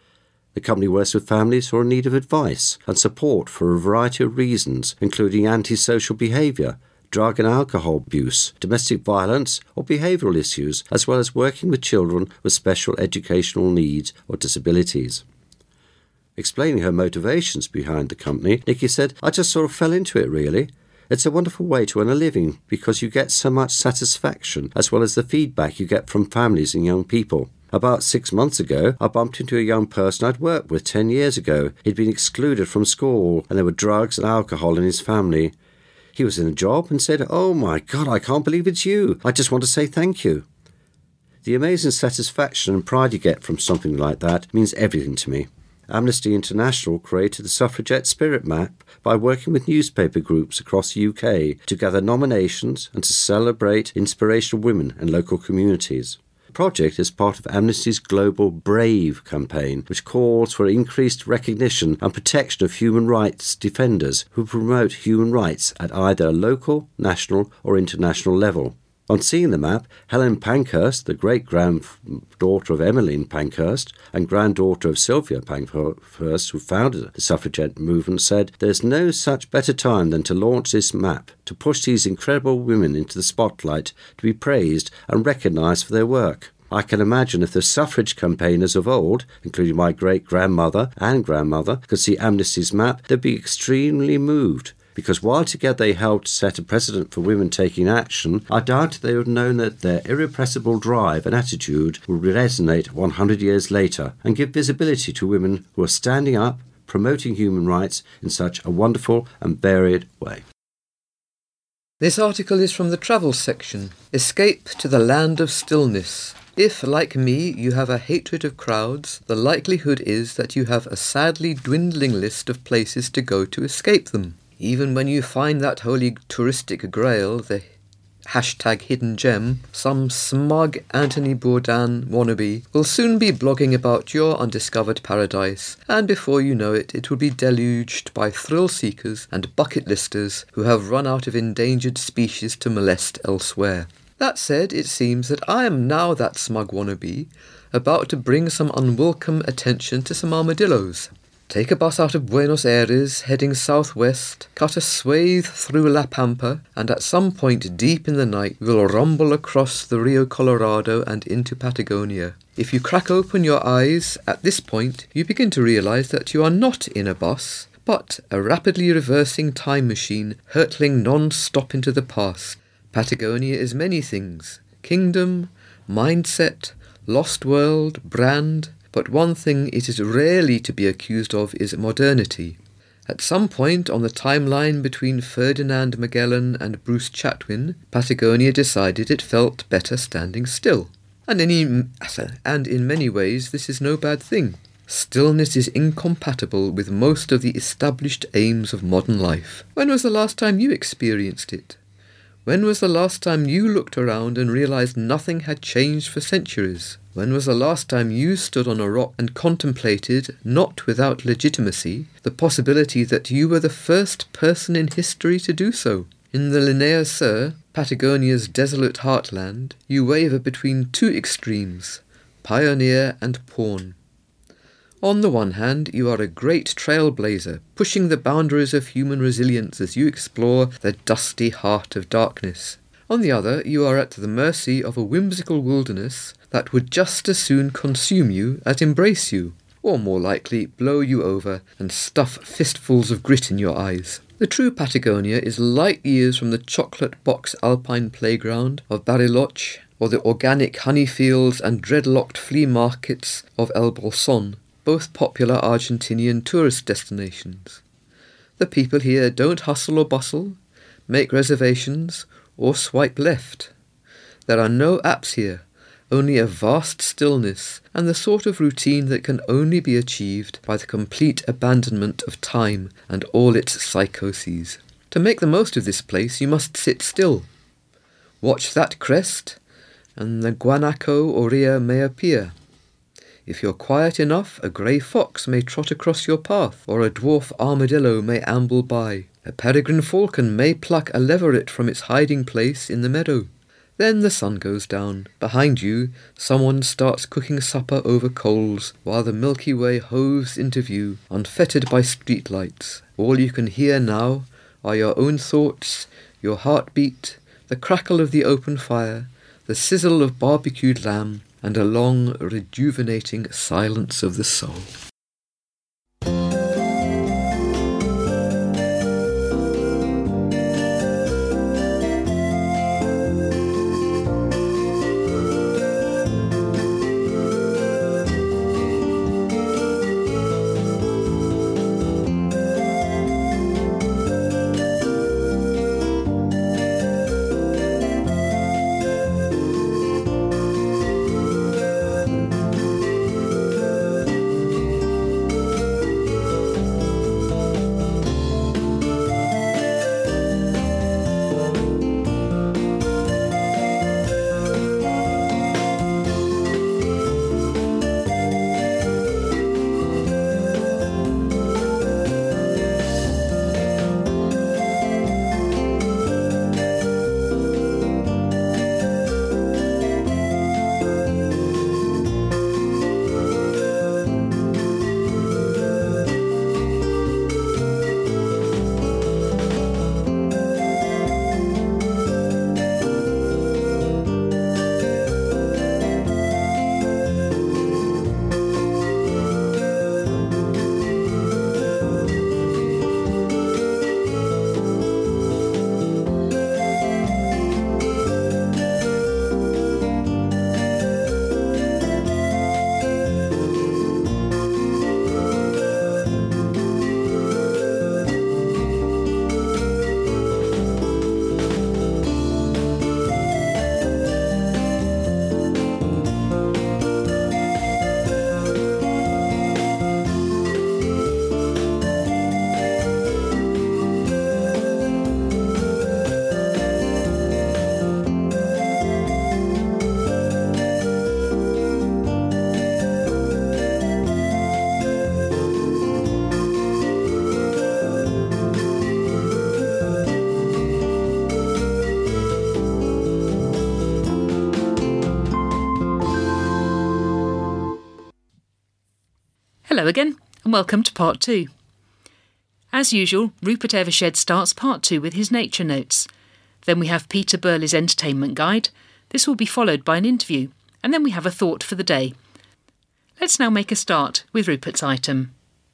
The company works with families who are in need of advice and support for a variety of reasons, including antisocial behaviour, drug and alcohol abuse, domestic violence or behavioural issues, as well as working with children with special educational needs or disabilities. Explaining her motivations behind the company, Nikki said, "I just sort of fell into it, really. It's a wonderful way to earn a living because you get so much satisfaction as well as the feedback you get from families and young people. About six months ago, I bumped into a young person I'd worked with ten years ago. He'd been excluded from school and there were drugs and alcohol in his family. He was in a job and said, 'Oh my God, I can't believe it's you. I just want to say thank you.' The amazing satisfaction and pride you get from something like that means everything to me." Amnesty International created the Suffragette Spirit Map by working with newspaper groups across the U K to gather nominations and to celebrate inspirational women in local communities. The project is part of Amnesty's global BRAVE campaign, which calls for increased recognition and protection of human rights defenders who promote human rights at either a local, national or international level. On seeing the map, Helen Pankhurst, the great-granddaughter of Emmeline Pankhurst and granddaughter of Sylvia Pankhurst, who founded the suffragette movement, said, "There's no such better time than to launch this map, to push these incredible women into the spotlight, to be praised and recognised for their work. I can imagine if the suffrage campaigners of old, including my great-grandmother and grandmother, could see Amnesty's map, they'd be extremely moved. Because while together they helped set a precedent for women taking action, I doubt they would have known that their irrepressible drive and attitude would resonate one hundred years later and give visibility to women who are standing up, promoting human rights in such a wonderful and varied way." This article is from the travel section. Escape to the land of stillness. If, like me, you have a hatred of crowds, the likelihood is that you have a sadly dwindling list of places to go to escape them. Even when you find that holy touristic grail, the hashtag hidden gem, some smug Anthony Bourdain wannabe will soon be blogging about your undiscovered paradise, and before you know it, it will be deluged by thrill-seekers and bucket-listers who have run out of endangered species to molest elsewhere. That said, it seems that I am now that smug wannabe, about to bring some unwelcome attention to some armadillos. Take a bus out of Buenos Aires, heading southwest, cut a swathe through La Pampa, and at some point deep in the night we will rumble across the Rio Colorado and into Patagonia. If you crack open your eyes at this point, you begin to realise that you are not in a bus, but a rapidly reversing time machine hurtling non-stop into the past. Patagonia is many things: kingdom, mindset, lost world, brand, but one thing it is rarely to be accused of is modernity. At some point on the timeline between Ferdinand Magellan and Bruce Chatwin, Patagonia decided it felt better standing still. And in, and in many ways this is no bad thing. Stillness is incompatible with most of the established aims of modern life. When was the last time you experienced it? When was the last time you looked around and realised nothing had changed for centuries? When was the last time you stood on a rock and contemplated, not without legitimacy, the possibility that you were the first person in history to do so? In the Linnaeus Sur, Patagonia's desolate heartland, you waver between two extremes, pioneer and pawn. On the one hand, you are a great trailblazer, pushing the boundaries of human resilience as you explore the dusty heart of darkness. On the other, you are at the mercy of a whimsical wilderness that would just as soon consume you as embrace you, or more likely blow you over and stuff fistfuls of grit in your eyes. The true Patagonia is light years from the chocolate box alpine playground of Bariloche, or the organic honey fields and dreadlocked flea markets of El Bolson, both popular Argentinian tourist destinations. The people here don't hustle or bustle, make reservations, or swipe left. There are no apps here, only a vast stillness and the sort of routine that can only be achieved by the complete abandonment of time and all its psychoses. To make the most of this place you must sit still. Watch that crest, and the guanaco or rhea may appear. If you're quiet enough, a grey fox may trot across your path, or a dwarf armadillo may amble by. A peregrine falcon may pluck a leveret from its hiding place in the meadow. Then the sun goes down. Behind you, someone starts cooking supper over coals, while the Milky Way hoves into view, unfettered by streetlights. All you can hear now are your own thoughts, your heartbeat, the crackle of the open fire, the sizzle of barbecued lamb, and a long, rejuvenating silence of the soul. Hello again, and welcome to part two. As usual, Rupert Evershed starts part two with his nature notes. Then we have Peter Burley's entertainment guide. This will be followed by an interview, and then we have a thought for the day, Let's now make a start with Rupert's item.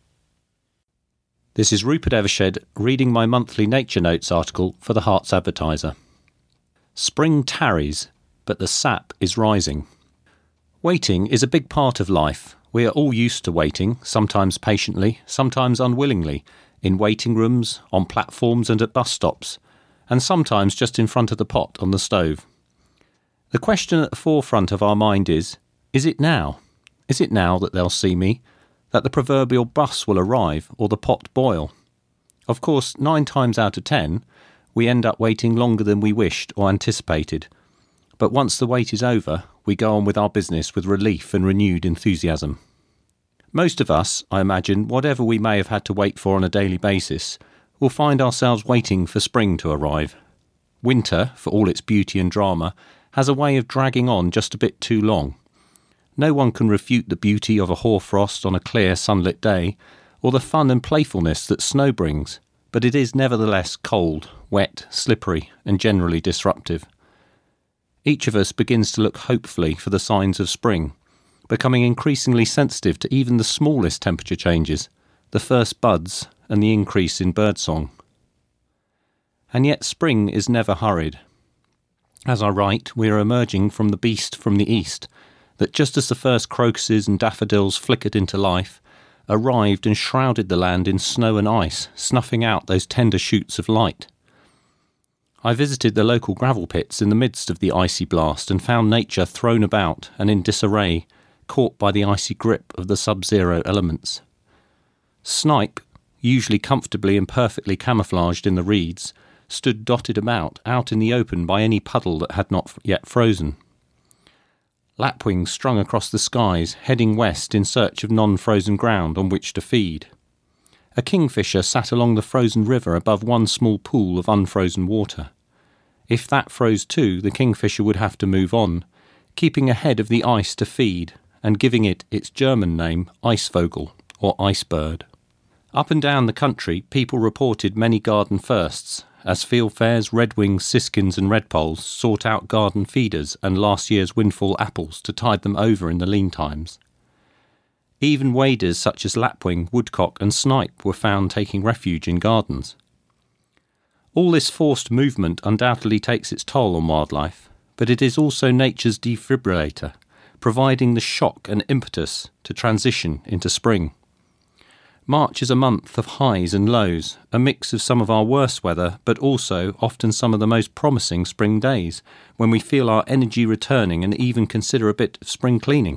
This is Rupert Evershed reading my monthly Nature Notes article for the Herts Advertiser. Spring tarries, but the sap is rising. Waiting is a big part of life. We are all used to waiting, sometimes patiently, sometimes unwillingly, in waiting rooms, on platforms and at bus stops, and sometimes just in front of the pot on the stove. The question at the forefront of our mind is, is it now? Is it now that they'll see me? That the proverbial bus will arrive or the pot boil? Of course, nine times out of ten, we end up waiting longer than we wished or anticipated. But once the wait is over, we go on with our business with relief and renewed enthusiasm. Most of us, I imagine, whatever we may have had to wait for on a daily basis, will find ourselves waiting for spring to arrive. Winter, for all its beauty and drama, has a way of dragging on just a bit too long. No one can refute the beauty of a hoarfrost on a clear sunlit day, or the fun and playfulness that snow brings, but it is nevertheless cold, wet, slippery, and generally disruptive. Each of us begins to look hopefully for the signs of spring, becoming increasingly sensitive to even the smallest temperature changes, the first buds, and the increase in birdsong. And yet spring is never hurried. As I write, we are emerging from the beast from the east, that just as the first crocuses and daffodils flickered into life, arrived and shrouded the land in snow and ice, snuffing out those tender shoots of light. I visited the local gravel pits in the midst of the icy blast and found nature thrown about and in disarray, caught by the icy grip of the sub-zero elements. Snipe, usually comfortably and perfectly camouflaged in the reeds, stood dotted about, out in the open by any puddle that had not yet frozen. Lapwings strung across the skies, heading west in search of non-frozen ground on which to feed. A kingfisher sat along the frozen river above one small pool of unfrozen water. If that froze too, the kingfisher would have to move on, keeping ahead of the ice to feed, and giving it its German name, Eisvogel, or icebird. Up and down the country, people reported many garden firsts, as fieldfares, redwings, siskins and redpoles sought out garden feeders and last year's windfall apples to tide them over in the lean times. Even waders such as lapwing, woodcock and snipe were found taking refuge in gardens. All this forced movement undoubtedly takes its toll on wildlife, but it is also nature's defibrillator, providing the shock and impetus to transition into spring. March is a month of highs and lows, a mix of some of our worst weather, but also often some of the most promising spring days, when we feel our energy returning and even consider a bit of spring cleaning.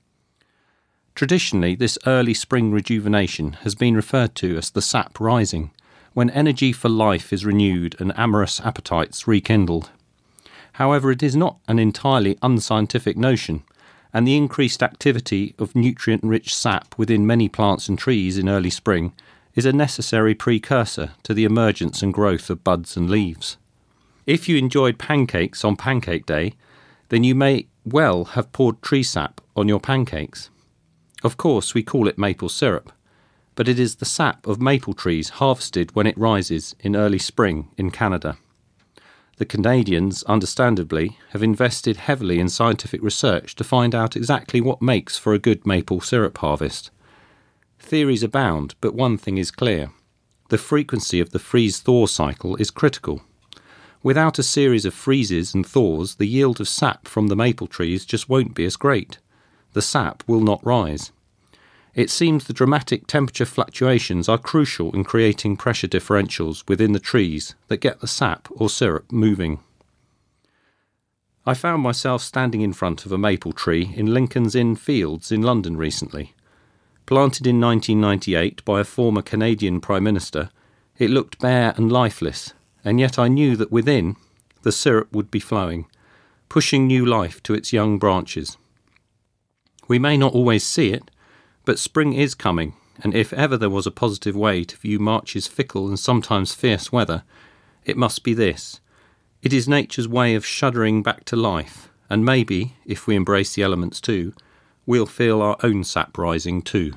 Traditionally, this early spring rejuvenation has been referred to as the sap rising, when energy for life is renewed and amorous appetites rekindled. However, it is not an entirely unscientific notion, and the increased activity of nutrient-rich sap within many plants and trees in early spring is a necessary precursor to the emergence and growth of buds and leaves. If you enjoyed pancakes on Pancake Day, then you may well have poured tree sap on your pancakes. Of course, we call it maple syrup, but it is the sap of maple trees harvested when it rises in early spring in Canada. The Canadians, understandably, have invested heavily in scientific research to find out exactly what makes for a good maple syrup harvest. Theories abound, but one thing is clear. The frequency of the freeze-thaw cycle is critical. Without a series of freezes and thaws, the yield of sap from the maple trees just won't be as great. The sap will not rise. It seems the dramatic temperature fluctuations are crucial in creating pressure differentials within the trees that get the sap or syrup moving. I found myself standing in front of a maple tree in Lincoln's Inn Fields in London recently. Planted in nineteen ninety-eight by a former Canadian Prime Minister, it looked bare and lifeless, and yet I knew that within, the syrup would be flowing, pushing new life to its young branches. We may not always see it, but spring is coming, and if ever there was a positive way to view March's fickle and sometimes fierce weather, it must be this. It is nature's way of shuddering back to life, and maybe, if we embrace the elements too, we'll feel our own sap rising too.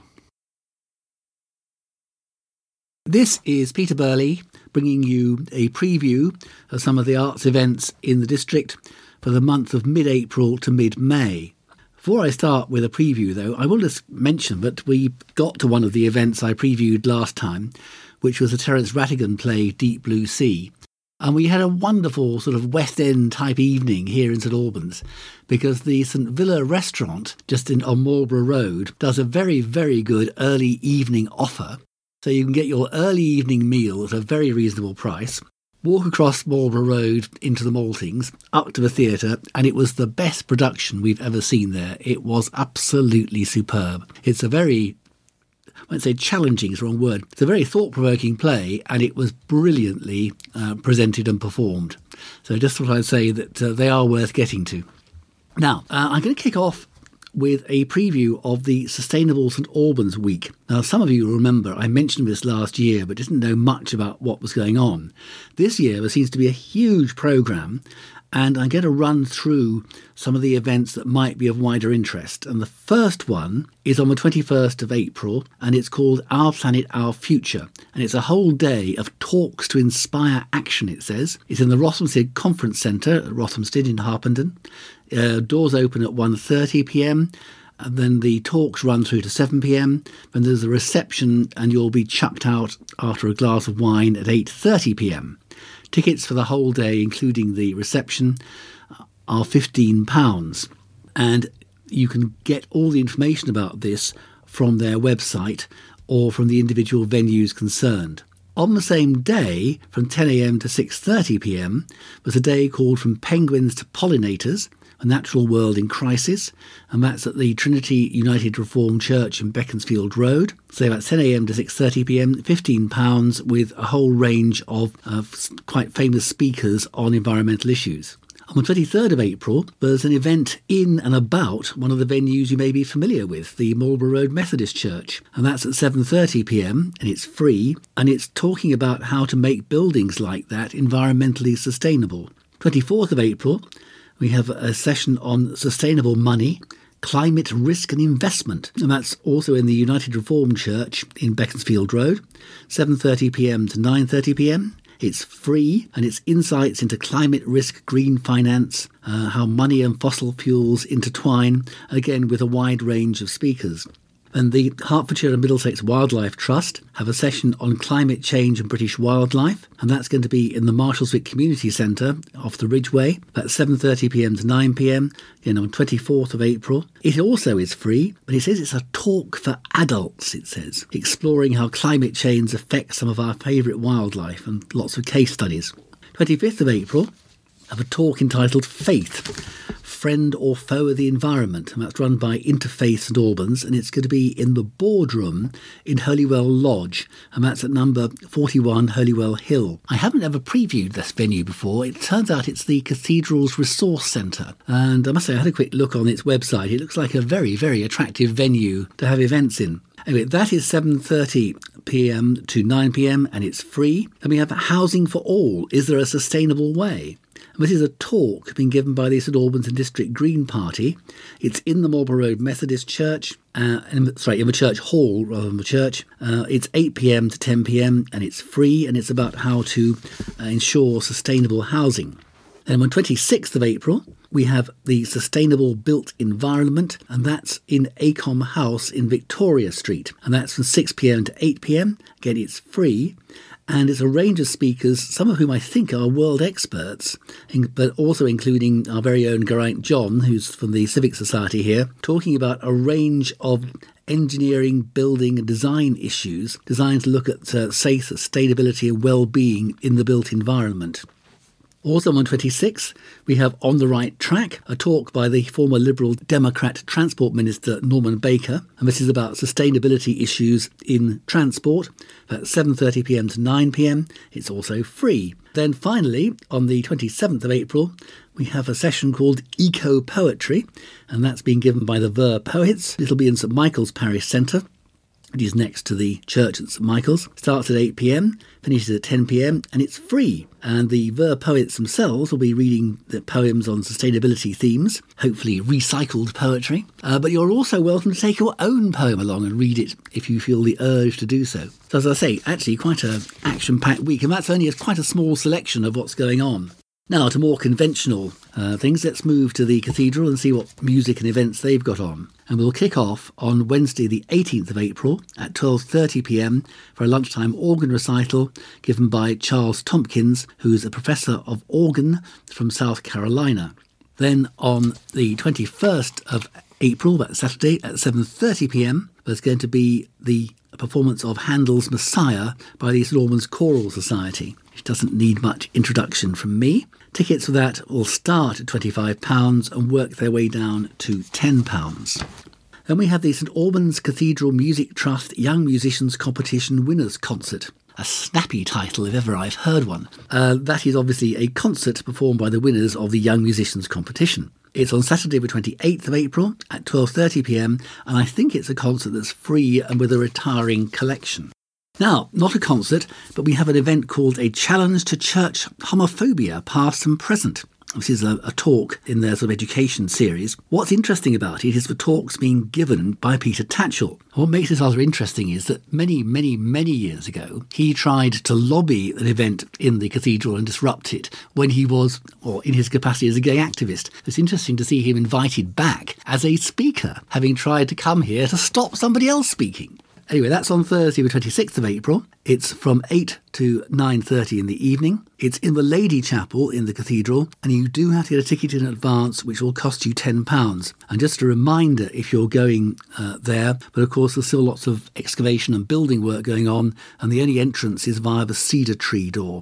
This is Peter Burley bringing you a preview of some of the arts events in the district for the month of mid-April to mid-May. Before I start with a preview, though, I will just mention that we got to one of the events I previewed last time, which was the Terence Rattigan play Deep Blue Sea. And we had a wonderful sort of West End type evening here in St Albans, because the St Villa restaurant just in on Marlborough Road does a very, very good early evening offer. So you can get your early evening meal at a very reasonable price. Walk across Marlborough Road into the Maltings, up to the theatre, and it was the best production we've ever seen there. It was absolutely superb. It's a very, I won't say challenging, is the wrong word. It's a very thought-provoking play, and it was brilliantly uh, presented and performed. So just thought I'd say that uh, they are worth getting to. Now, uh, I'm going to kick off with a preview of the Sustainable St Albans Week. Now, some of you will remember I mentioned this last year but didn't know much about what was going on. This year there seems to be a huge programme, and I'm going to run through some of the events that might be of wider interest. And the first one is on the twenty-first of April, and it's called Our Planet, Our Future. And it's a whole day of talks to inspire action, it says. It's in the Rothamsted Conference Centre at Rothamsted in Harpenden. Uh, doors open at one thirty p m, and then the talks run through to seven p m, and there's a reception, and you'll be chucked out after a glass of wine at eight thirty p m. Tickets for the whole day, including the reception, are fifteen pounds, and you can get all the information about this from their website or from the individual venues concerned. On the same day, from ten a m to six thirty p m, was a day called From Penguins to Pollinators, A Natural World in Crisis, and that's at the Trinity United Reformed Church in Beaconsfield Road. So about ten a m to six thirty p m, fifteen pounds, with a whole range of uh, quite famous speakers on environmental issues. On the twenty-third of April, there's an event in and about one of the venues you may be familiar with, the Marlborough Road Methodist Church, and that's at seven thirty p m, and it's free, and it's talking about how to make buildings like that environmentally sustainable. twenty-fourth of April, we have a session on sustainable money, climate risk and investment, and that's also in the United Reformed Church in Beaconsfield Road, seven thirty p m to nine thirty p m. It's free, and it's insights into climate risk, green finance, uh, how money and fossil fuels intertwine, again with a wide range of speakers. And the Hertfordshire and Middlesex Wildlife Trust have a session on climate change and British wildlife, and that's going to be in the Marshalswick Community Centre off the Ridgeway. That's seven thirty p m to nine p m, again on twenty-fourth of April. It also is free, but it says it's a talk for adults, it says, exploring how climate change affects some of our favourite wildlife, and lots of case studies. twenty-fifth of April, I have a talk entitled Faith, Friend or Foe of the Environment, and that's run by Interfaith St Albans, and it's going to be in the boardroom in Holywell Lodge, and that's at number forty-one Holywell Hill. I haven't ever previewed this venue before. It turns out it's the Cathedral's Resource Centre, and I must say I had a quick look on its website. It looks like a very, very attractive venue to have events in. Anyway, that is seven thirty p m to nine p m, and it's free. And we have Housing for All. Is there a sustainable way? This is a talk being given by the St Albans and District Green Party. It's in the Marlborough Road Methodist Church, uh, in, sorry, in the church hall rather than the church. Uh, it's eight p m to ten p m, and it's free, and it's about how to uh, ensure sustainable housing. And on twenty-sixth of April, we have the Sustainable Built Environment, and that's in Acom House in Victoria Street, and that's from six p m to eight p m. Again, it's free. And it's a range of speakers, some of whom I think are world experts, but also including our very own Geraint John, who's from the Civic Society here, talking about a range of engineering, building and design issues designed to look at uh, safe sustainability and well-being in the built environment. Also on twenty-sixth, we have On the Right Track, a talk by the former Liberal Democrat Transport Minister Norman Baker, and this is about sustainability issues in transport. That's seven thirty p m to nine p m. It's also free. Then finally, on the twenty-seventh of April, we have a session called Eco Poetry, and that's being given by the Ver Poets. It'll be in St Michael's Parish Centre. It is next to the church at St Michael's. Starts at eight p m, finishes at ten p m, and it's free. And the Ver Poets themselves will be reading the poems on sustainability themes, hopefully recycled poetry. Uh, but you're also welcome to take your own poem along and read it if you feel the urge to do so. So as I say, actually quite an action-packed week, and that's only a, quite a small selection of what's going on. Now, to more conventional uh, things, let's move to the cathedral and see what music and events they've got on. And we'll kick off on Wednesday the eighteenth of April at twelve thirty p m for a lunchtime organ recital given by Charles Tompkins, who's a professor of organ from South Carolina. Then on the twenty-first of April, that's Saturday, at seven thirty p m, there's going to be the performance of Handel's Messiah by the Saint Albans Choral Society, which doesn't need much introduction from me. Tickets for that will start at twenty-five pounds and work their way down to ten pounds. Then we have the Saint Albans Cathedral Music Trust Young Musicians Competition Winners Concert. A snappy title if ever I've heard one. Uh, that is obviously a concert performed by the winners of the Young Musicians Competition. It's on Saturday the twenty-eighth of April at twelve thirty p m, and I think it's a concert that's free and with a retiring collection. Now, not a concert, but we have an event called A Challenge to Church Homophobia, Past and Present. This is a, a talk in their sort of education series. What's interesting about it is the talk's being given by Peter Tatchell. What makes this rather interesting is that many, many, many years ago, he tried to lobby an event in the cathedral and disrupt it when he was, or in his capacity as a gay activist. It's interesting to see him invited back as a speaker, having tried to come here to stop somebody else speaking. Anyway, that's on Thursday the twenty-sixth of April. It's from eight to nine thirty in the evening. It's in the Lady Chapel in the cathedral, and you do have to get a ticket in advance, which will cost you ten pounds. And just a reminder, if you're going uh, there, but of course there's still lots of excavation and building work going on, and the only entrance is via the cedar tree door.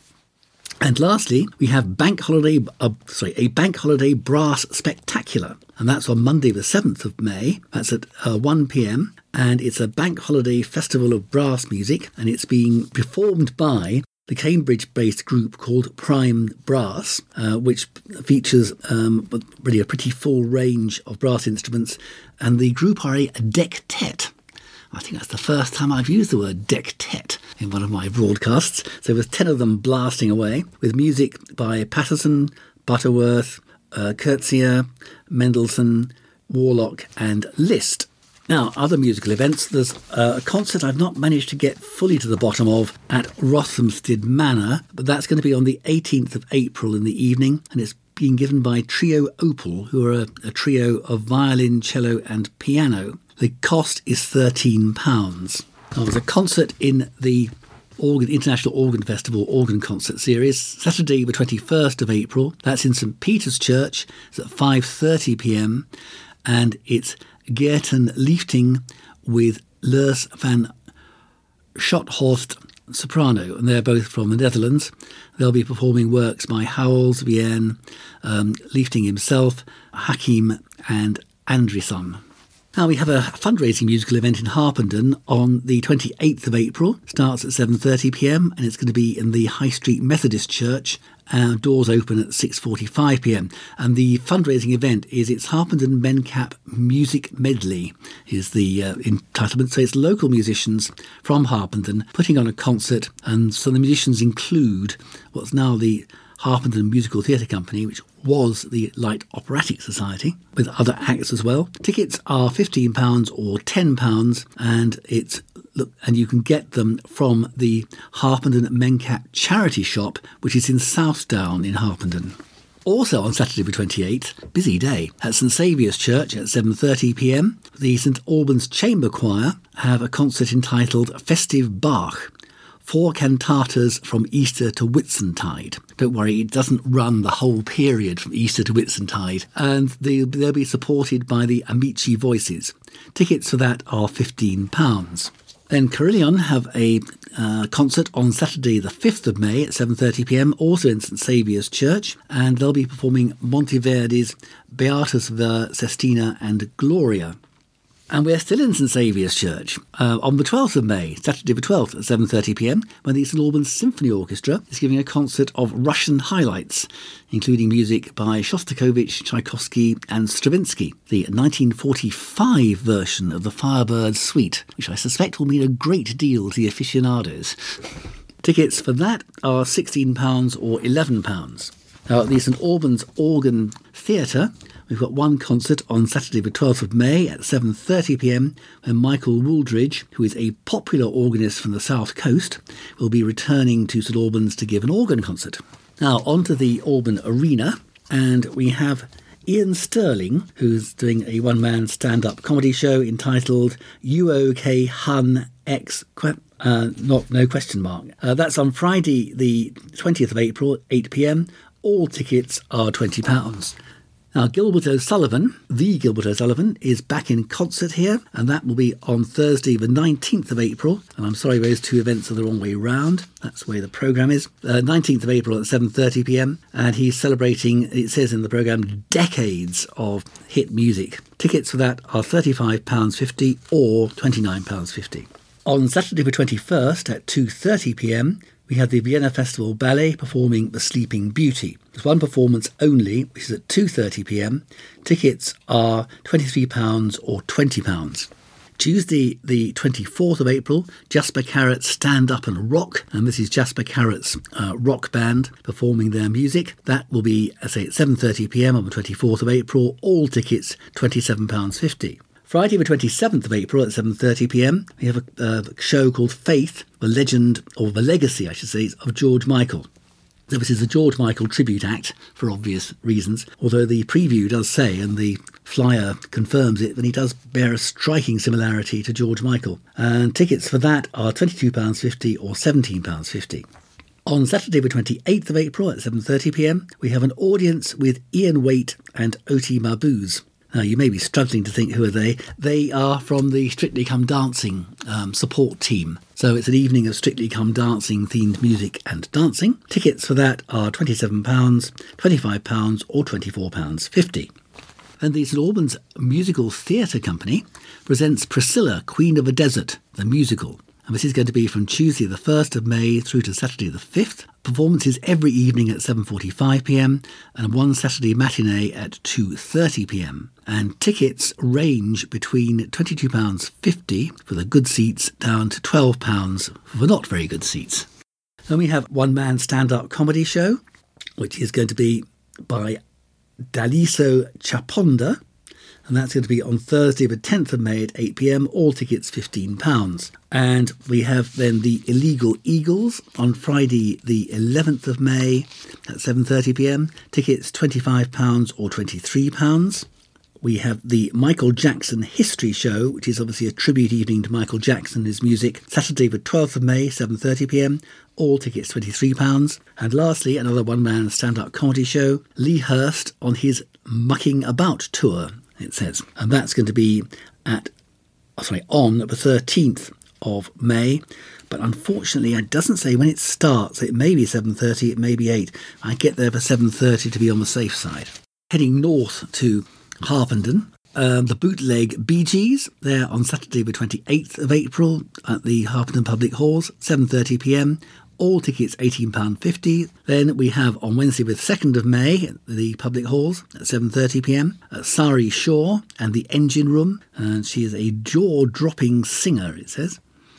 And lastly, we have bank holiday, uh, sorry, a bank holiday brass spectacular, and that's on Monday the seventh of May. That's at uh, one p m, and it's a bank holiday festival of brass music, and it's being performed by the Cambridge-based group called Prime Brass, uh, which features um, really a pretty full range of brass instruments, and the group are a dectet. I think that's the first time I've used the word dectet in one of my broadcasts. So there's ten of them blasting away, with music by Patterson, Butterworth, uh, Kurtzier, Mendelssohn, Warlock and Liszt. Now, other musical events. There's uh, a concert I've not managed to get fully to the bottom of at Rothamsted Manor, but that's going to be on the eighteenth of April in the evening, and it's being given by Trio Opal, who are a, a trio of violin, cello and piano. The cost is thirteen pounds. Now, there's a concert in the Organ, International Organ Festival Organ Concert Series, Saturday the twenty-first of April. That's in St Peter's Church. It's at five thirty p m, and it's Geerten Liefting with Lurs van Schothorst soprano, and they're both from the Netherlands. They'll be performing works by Howells, Vienne, um, Liefting himself, Hakim and Andrisson. Now, we have a fundraising musical event in Harpenden on the twenty-eighth of April. Starts at seven thirty p m, and it's going to be in the High Street Methodist Church. Uh, doors open at six forty-five p m. And the fundraising event is it's Harpenden Mencap Music Medley is the uh, entitlement. So it's local musicians from Harpenden putting on a concert, and so the musicians include what's now the Harpenden Musical Theatre Company, which was the Light Operatic Society, with other acts as well. Tickets are fifteen pounds or ten pounds, and it's look, and you can get them from the Harpenden Mencap charity shop, which is in Southdown in Harpenden. Also on Saturday the twenty-eighth, busy day, at St Saviour's Church at seven thirty p m, the St Albans Chamber Choir have a concert entitled Festive Bach. Four cantatas from Easter to Whitsuntide. Don't worry, it doesn't run the whole period from Easter to Whitsuntide. And they'll, they'll be supported by the Amici Voices. Tickets for that are fifteen pounds. Then Carillion have a uh, concert on Saturday the fifth of May at seven thirty p m, also in St Saviour's Church, and they'll be performing Monteverdi's Beatus ver Sestina and Gloria. And we're still in St Saviour's Church uh, on the twelfth of May, Saturday the twelfth at seven thirty p m, when the Saint Albans Symphony Orchestra is giving a concert of Russian highlights, including music by Shostakovich, Tchaikovsky and Stravinsky, the nineteen forty-five version of the Firebird Suite, which I suspect will mean a great deal to the aficionados. Tickets for that are sixteen pounds or eleven pounds. Now, at the Saint Albans Organ Theatre, we've got one concert on Saturday the twelfth of May at seven thirty p m, when Michael Wooldridge, who is a popular organist from the South Coast, will be returning to Saint Albans to give an organ concert. Now, on to the Alban Arena, and we have Ian Sterling, who's doing a one-man stand-up comedy show entitled U O K Hun X, uh, not no question mark. Uh, that's on Friday, the twentieth of April, eight p.m. All tickets are twenty pounds. Now, Gilbert O'Sullivan, the Gilbert O'Sullivan, is back in concert here, and that will be on Thursday, the nineteenth of April. And I'm sorry, those two events are the wrong way round. That's the way the programme is. Uh, nineteenth of April at seven thirty p.m. And he's celebrating, it says in the programme, decades of hit music. Tickets for that are thirty-five pounds fifty or twenty-nine pounds fifty. On Saturday the twenty-first at two thirty p.m, we have the Vienna Festival Ballet performing The Sleeping Beauty. There's one performance only, which is at two thirty p.m. Tickets are twenty-three pounds or twenty pounds. Tuesday, the twenty-fourth of April, Jasper Carrot Stand Up and Rock, and this is Jasper Carrot's uh, rock band performing their music. That will be, I say, at seven thirty p.m. on the twenty-fourth of April. All tickets twenty-seven pounds fifty. Friday the twenty-seventh of April at seven thirty p.m, we have a, uh, a show called Faith, the legend, or the legacy, I should say, of George Michael. So this is a George Michael tribute act, for obvious reasons, although the preview does say, and the flyer confirms it, that he does bear a striking similarity to George Michael. And tickets for that are twenty-two pounds fifty or seventeen pounds fifty. On Saturday the twenty-eighth of April at seven thirty p.m, we have an audience with Ian Waite and Oti Mabuse. Now, you may be struggling to think, who are they? They are from the Strictly Come Dancing um, support team. So it's an evening of Strictly Come Dancing themed music and dancing. Tickets for that are twenty-seven pounds, twenty-five pounds or twenty-four pounds fifty. And the St Albans Musical Theatre Company presents Priscilla, Queen of the Desert, the musical. And this is going to be from Tuesday the first of May through to Saturday the fifth. Performances every evening at seven forty-five p.m. and one Saturday matinee at two thirty p.m. And tickets range between twenty-two pounds fifty for the good seats down to twelve pounds for the not very good seats. Then we have one-man stand-up comedy show, which is going to be by Daliso Chaponda. And that's going to be on Thursday the tenth of May at eight p.m, all tickets fifteen pounds. And we have then the Illegal Eagles on Friday the eleventh of May at seven thirty p.m, tickets twenty-five pounds or twenty-three pounds. We have the Michael Jackson History Show, which is obviously a tribute evening to Michael Jackson and his music, Saturday the twelfth of May, seven thirty p.m, all tickets twenty-three pounds. And lastly, another one-man stand-up comedy show, Lee Hurst on his Mucking About tour, it says. And that's going to be at, oh, sorry, on the thirteenth of May. But unfortunately, it doesn't say when it starts. It may be seven thirty, it may be eight. I get there for seven thirty to be on the safe side. Heading north to Harpenden, um, the Bootleg Bee Gees, they're on Saturday the twenty-eighth of April at the Harpenden Public Halls, seven thirty p.m. All tickets eighteen pounds fifty. Then we have on Wednesday the second of May at the Public Halls at seven thirty p.m. at Sari Shaw and the Engine Room. And she is a jaw-dropping singer, it says.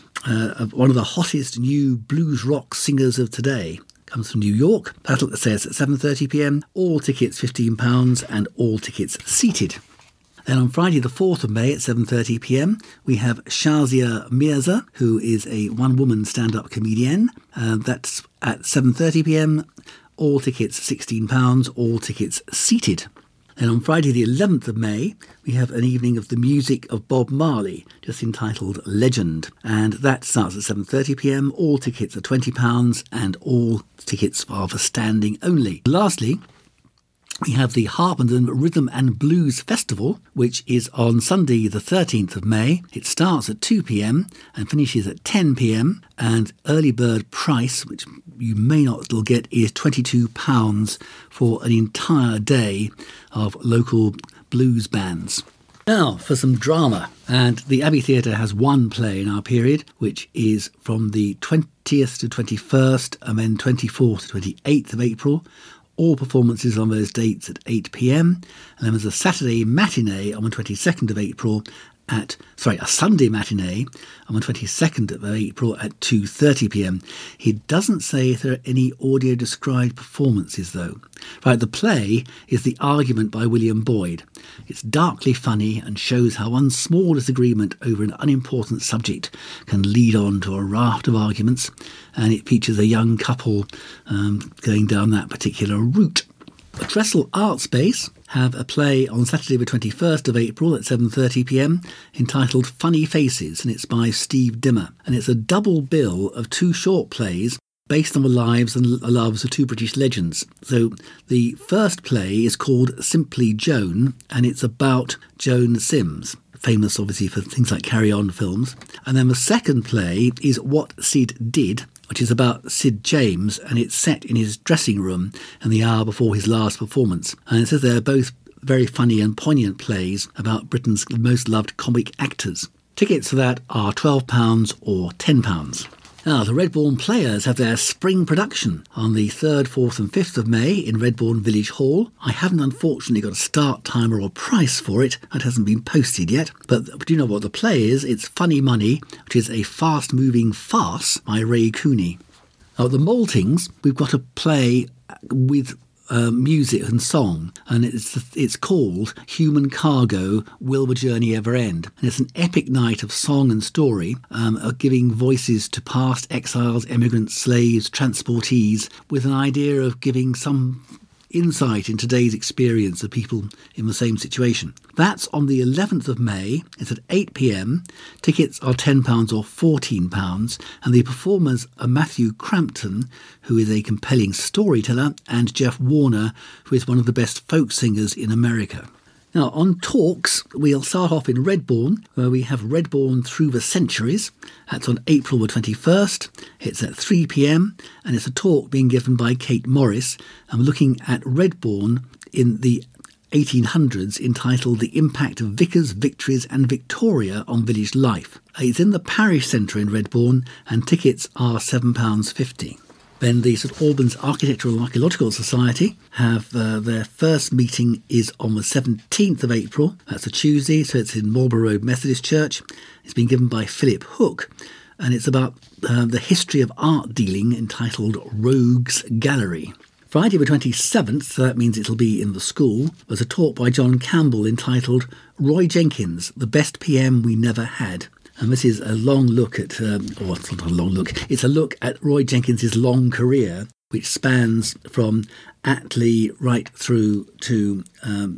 Uh, one of the hottest new blues rock singers of today. Comes from New York. That'll says at seven thirty p.m. All tickets fifteen pounds and all tickets seated. Then on Friday the fourth of May at seven thirty p.m. we have Shazia Mirza, who is a one-woman stand-up comedian. Uh, that's at seven thirty p.m. All tickets sixteen pounds, all tickets seated. Then on Friday the eleventh of May, we have an evening of the music of Bob Marley, just entitled Legend. And that starts at seven thirty p.m. All tickets are twenty pounds and all tickets are for standing only. Lastly, we have the Harpenden Rhythm and Blues Festival, which is on Sunday the thirteenth of May. It starts at two p.m. and finishes at ten p.m. And early bird price, which you may not still get, is twenty-two pounds for an entire day of local blues bands. Now for some drama. And the Abbey Theatre has one play in our period, which is from the twentieth to twenty-first and then twenty-fourth to twenty-eighth of April. All performances on those dates at eight p.m. And then there's a Saturday matinee on the twenty-second of April at, sorry, a Sunday matinee on the twenty-second of April at two thirty p m. He doesn't say if there are any audio-described performances, though. Right, the play is The Argument by William Boyd. It's darkly funny and shows how one small disagreement over an unimportant subject can lead on to a raft of arguments, and it features a young couple um, going down that particular route. The Dressel Art Space have a play on Saturday the twenty-first of April at seven thirty p m entitled Funny Faces, and it's by Steve Dimmer. And it's a double bill of two short plays based on the lives and loves of two British legends. So the first play is called Simply Joan, and it's about Joan Sims, famous obviously for things like Carry On films. And then the second play is What Sid Did, which is about Sid James, and it's set in his dressing room in the hour before his last performance. And it says they're both very funny and poignant plays about Britain's most loved comic actors. Tickets for that are twelve pounds or ten pounds. Now, the Redbourne Players have their spring production on the third, fourth and fifth of May in Redbourne Village Hall. I haven't unfortunately got a start time or a price for it. That hasn't been posted yet. But do you know what the play is? It's Funny Money, which is a fast-moving farce by Ray Cooney. Now, at the Maltings, we've got a play with Uh, music and song, and it's it's called Human Cargo, Will the Journey Ever End? And it's an epic night of song and story, um, of giving voices to past exiles, immigrants, slaves, transportees, with an idea of giving some insight in today's experience of people in the same situation. That's on the eleventh of May. It's at eight p m. Tickets are ten pounds or fourteen pounds, and the performers are Matthew Crampton, who is a compelling storyteller, and Jeff Warner, who is one of the best folk singers in America. Now, on talks, we'll start off in Redbourne, where we have Redbourne Through the Centuries. That's on April the twenty-first. It's at three p m, and it's a talk being given by Kate Morris. I'm looking at Redbourne in the eighteen hundreds, entitled The Impact of Vicars, Victories and Victoria on Village Life. It's in the Parish Centre in Redbourne, and tickets are seven pounds fifty. Then the St Albans Architectural and Archaeological Society have uh, their first meeting is on the seventeenth of April. That's a Tuesday, so it's in Marlborough Road Methodist Church. It's been given by Philip Hook, and it's about uh, the history of art dealing, entitled Rogues Gallery. Friday the twenty-seventh, so that means it'll be in the school, was a talk by John Campbell entitled Roy Jenkins, the Best P M We Never Had. And this is a long look at, um, or it's not a long look, it's a look at Roy Jenkins's long career, which spans from Attlee right through to um,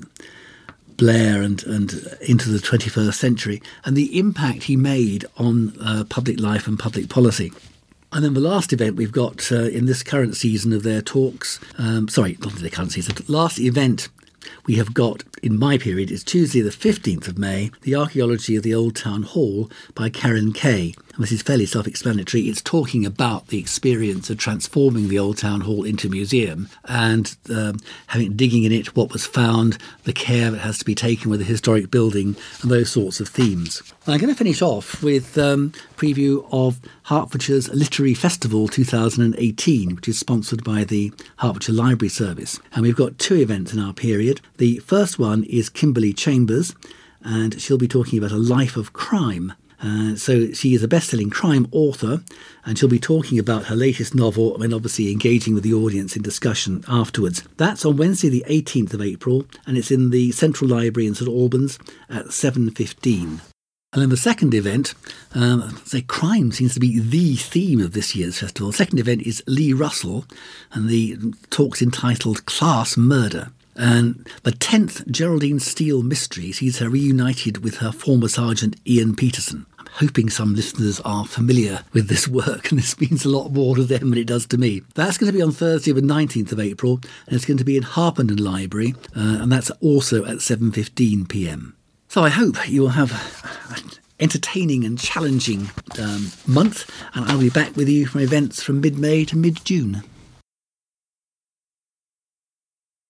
Blair and, and into the twenty-first century, and the impact he made on uh, public life and public policy. And then the last event we've got uh, in this current season of their talks, um, sorry, not in the current season, the last event we have got in my period is Tuesday the fifteenth of May, The Archaeology of the Old Town Hall by Karen Kay. And this is fairly self-explanatory. It's talking about the experience of transforming the Old Town Hall into a museum and um, having digging in it, what was found, the care that has to be taken with a historic building, and those sorts of themes. I'm going to finish off with um, a preview of Hertfordshire's Literary Festival two thousand eighteen, which is sponsored by the Hertfordshire Library Service. And we've got two events in our period. The first one is Kimberly Chambers, and she'll be talking about a life of crime. Uh, so she is a best-selling crime author, and she'll be talking about her latest novel and obviously engaging with the audience in discussion afterwards. That's on Wednesday the eighteenth of April, and it's in the Central Library in St Albans at seven fifteen. And then the second event, um, say crime seems to be the theme of this year's festival. The second event is Lee Russell, and the talk's entitled Class Murder. And the tenth Geraldine Steele mystery sees her reunited with her former Sergeant Ian Peterson. I'm hoping some listeners are familiar with this work, and this means a lot more to them than it does to me. That's going to be on Thursday the nineteenth of April, and it's going to be in Harpenden Library, uh, and that's also at seven fifteen p m. So I hope you will have an entertaining and challenging um, month, and I'll be back with you from events from mid-May to mid-June.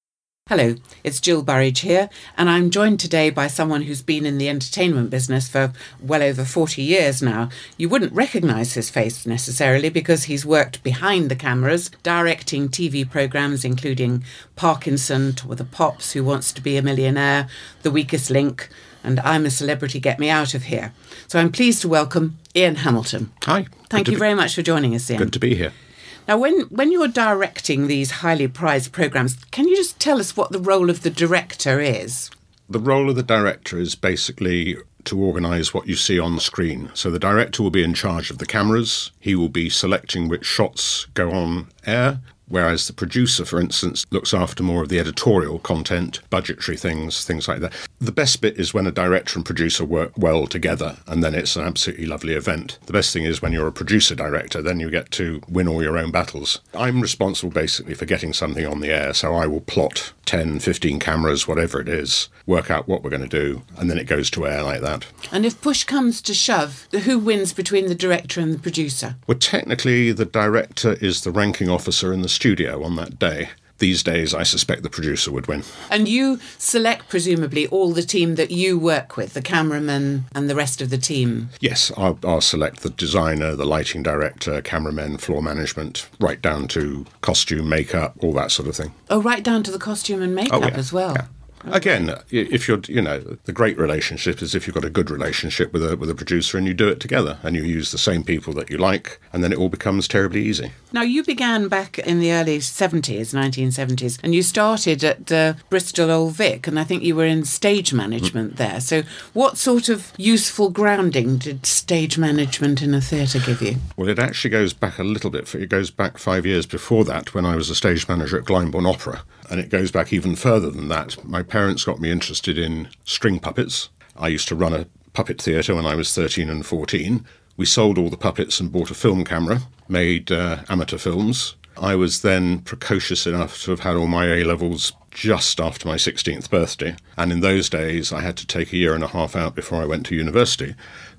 Hello, it's Jill Burridge here, and I'm joined today by someone who's been in the entertainment business for well over forty years now. You wouldn't recognise his face necessarily because he's worked behind the cameras, directing T V programmes including Parkinson, to the Pops, Who Wants to Be a Millionaire, The Weakest Link, and I'm a Celebrity, Get Me Out of Here. So I'm pleased to welcome Ian Hamilton. Hi. Thank you be- very much for joining us, Ian. Good to be here. Now, when, when you're directing these highly prized programmes, can you just tell us what the role of the director is? The role of the director is basically to organise what you see on the screen. So the director will be in charge of the cameras. He will be selecting which shots go on air, whereas the producer, for instance, looks after more of the editorial content, budgetary things, things like that. The best bit is when a director and producer work well together, and then it's an absolutely lovely event. The best thing is when you're a producer-director, then you get to win all your own battles. I'm responsible basically for getting something on the air, so I will plot ten, fifteen cameras, whatever it is, work out what we're going to do, and then it goes to air like that. And if push comes to shove, who wins between the director and the producer? Well, technically, the director is the ranking officer in the studio on that day. These days, I suspect the producer would win. And you select, presumably, all the team that you work with, the cameraman and the rest of the team? Yes, I'll, I'll select the designer, the lighting director, cameramen, floor management, right down to costume, makeup, all that sort of thing. Oh, right down to the costume and makeup Oh, yeah, as well? yeah. Again, if you're, you know, the great relationship is if you've got a good relationship with a with a producer and you do it together and you use the same people that you like, and then it all becomes terribly easy. Now, you began back in the early seventies, nineteen seventies, and you started at uh, Bristol Old Vic, and I think you were in stage management mm. there. So what sort of useful grounding did stage management in a theatre give you? Well, it actually goes back a little bit. It goes back five years before that when I was a stage manager at Glyndebourne Opera. And it goes back even further than that. My parents got me interested in string puppets. I used to run a puppet theatre when I was thirteen and fourteen. We sold all the puppets and bought a film camera, made uh, amateur films. I was then precocious enough to have had all my A-levels just after my sixteenth birthday. And in those days, I had to take a year and a half out before I went to university.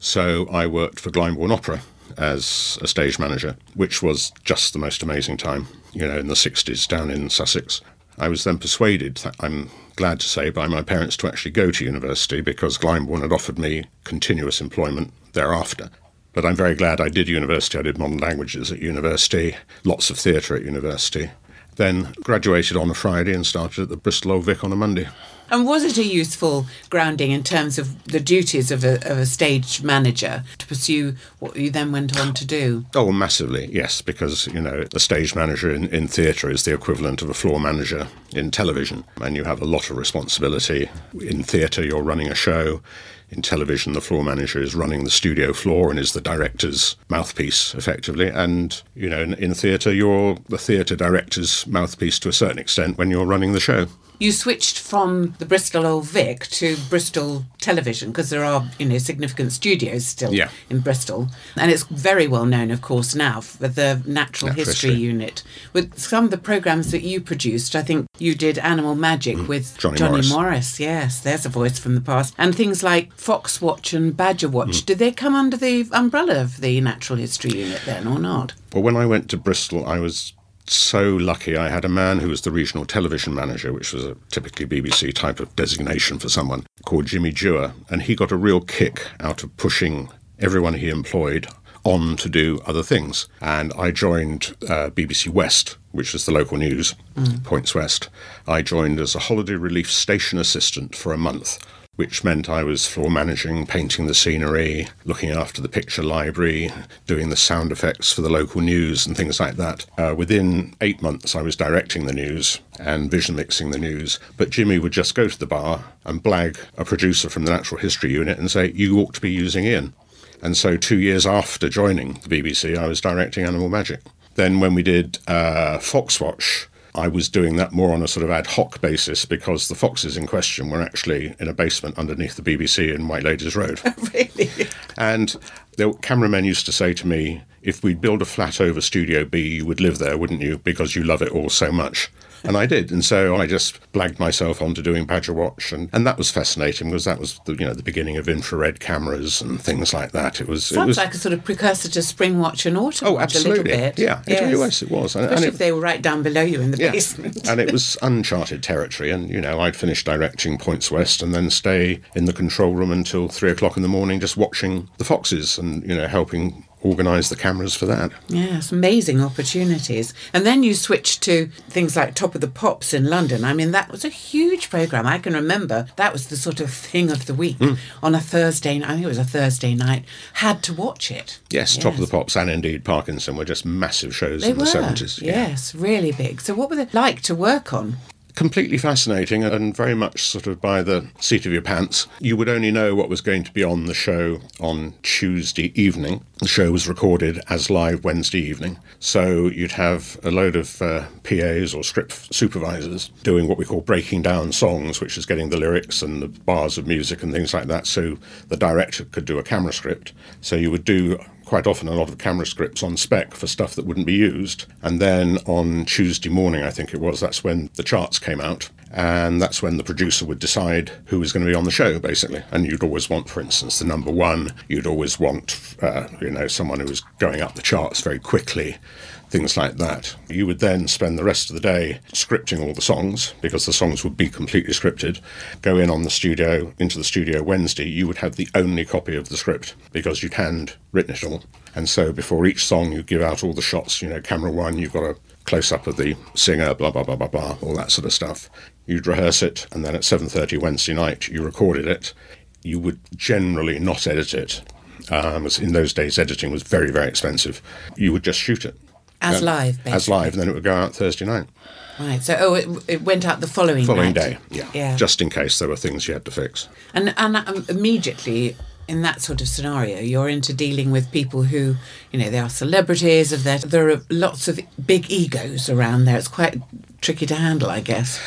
So I worked for Glyndebourne Opera as a stage manager, which was just the most amazing time, you know, in the sixties down in Sussex. I was then persuaded, I'm glad to say, by my parents to actually go to university because Glyndebourne had offered me continuous employment thereafter. But I'm very glad I did university. I did modern languages at university, lots of theatre at university. Then graduated on a Friday and started at the Bristol Old Vic on a Monday. And was it a useful grounding in terms of the duties of a, of a stage manager to pursue what you then went on to do? Oh, massively, yes, because, you know, the stage manager in, in theatre is the equivalent of a floor manager in television, and you have a lot of responsibility. In theatre, you're running a show. In television, the floor manager is running the studio floor and is the director's mouthpiece, effectively. And, you know, in, in theatre, you're the theatre director's mouthpiece to a certain extent when you're running the show. You switched from the Bristol Old Vic to Bristol Television because there are, you know, significant studios still yeah. in Bristol. And it's very well known, of course, now for the Natural, Natural History, History Unit. With some of the programmes that you produced, I think you did Animal Magic mm. with Johnny, Johnny Morris. Morris. Yes, there's a voice from the past. And things like Fox Watch and Badger Watch. Mm. Did they come under the umbrella of the Natural History Unit then or not? Well, when I went to Bristol, I was so lucky. I had a man who was the regional television manager, which was a typically B B C type of designation for someone, called Jimmy Dewar, and he got a real kick out of pushing everyone he employed on to do other things. And I joined uh, B B C West, which was the local news, mm. Points West. I joined as a holiday relief station assistant for a month, which meant I was floor managing, painting the scenery, looking after the picture library, doing the sound effects for the local news and things like that. Uh, within eight months, I was directing the news and vision mixing the news. But Jimmy would just go to the bar and blag a producer from the Natural History Unit and say, you ought to be using Ian. And so two years after joining the B B C, I was directing Animal Magic. Then when we did uh, Foxwatch, I was doing that more on a sort of ad hoc basis because the foxes in question were actually in a basement underneath the B B C in White Ladies Road. Really? And the cameramen used to say to me, if we'd build a flat over Studio B, you would live there, wouldn't you? Because you love it all so much. And I did. And so I just blagged myself onto doing Badger Watch. And, and that was fascinating because that was the, you know, the beginning of infrared cameras and things like that. It was... Sounds it was, like a sort of precursor to Spring Watch and Autumn Oh, Watch absolutely. a little bit. Yeah, it Yes. really was. It was. And, Especially and if it, they were right down below you in the yeah. basement. And it was uncharted territory. And, you know, I'd finish directing Points West and then stay in the control room until three o'clock in the morning just watching the Foxes and, you know, helping organise the cameras for that. Yes, amazing opportunities. And then you switched to things like Top of the Pops in London. I mean, that was a huge programme. I can remember that was the sort of thing of the week mm. on a Thursday night. I think it was a Thursday night. Had to watch it. Yes, yes, Top of the Pops and indeed Parkinson were just massive shows they in were, the seventies. Yes, yeah. Really big. So what were they like to work on? Completely fascinating and very much sort of by the seat of your pants. You would only know what was going to be on the show on Tuesday evening. The show was recorded as live Wednesday evening. So you'd have a load of uh, P As or script supervisors doing what we call breaking down songs, which is getting the lyrics and the bars of music and things like that, so the director could do a camera script. So you would do quite often a lot of camera scripts on spec for stuff that wouldn't be used. And then on Tuesday morning, I think it was, that's when the charts came out. And that's when the producer would decide who was going to be on the show, basically. And you'd always want, for instance, the number one. You'd always want, uh, you know, someone who was going up the charts very quickly, things like that. You would then spend the rest of the day scripting all the songs, because the songs would be completely scripted. Go in on the studio, into the studio Wednesday, you would have the only copy of the script, because you'd hand written it all. And so before each song, you give out all the shots, you know, camera one, you've got a close-up of the singer, blah, blah, blah, blah, blah, all that sort of stuff. You'd rehearse it, and then at seven thirty Wednesday night, you recorded it. You would generally not edit it. Um, as in those days, editing was very, very expensive. You would just shoot it. As um, live, basically. As live, and then it would go out Thursday night. Right, so oh, it, it went out the following Following night. day, yeah. yeah. Just in case there were things you had to fix. And, and um, immediately... in that sort of scenario, you're into dealing with people who, you know, they are celebrities. Of their, there are lots of big egos around there. It's quite tricky to handle, I guess.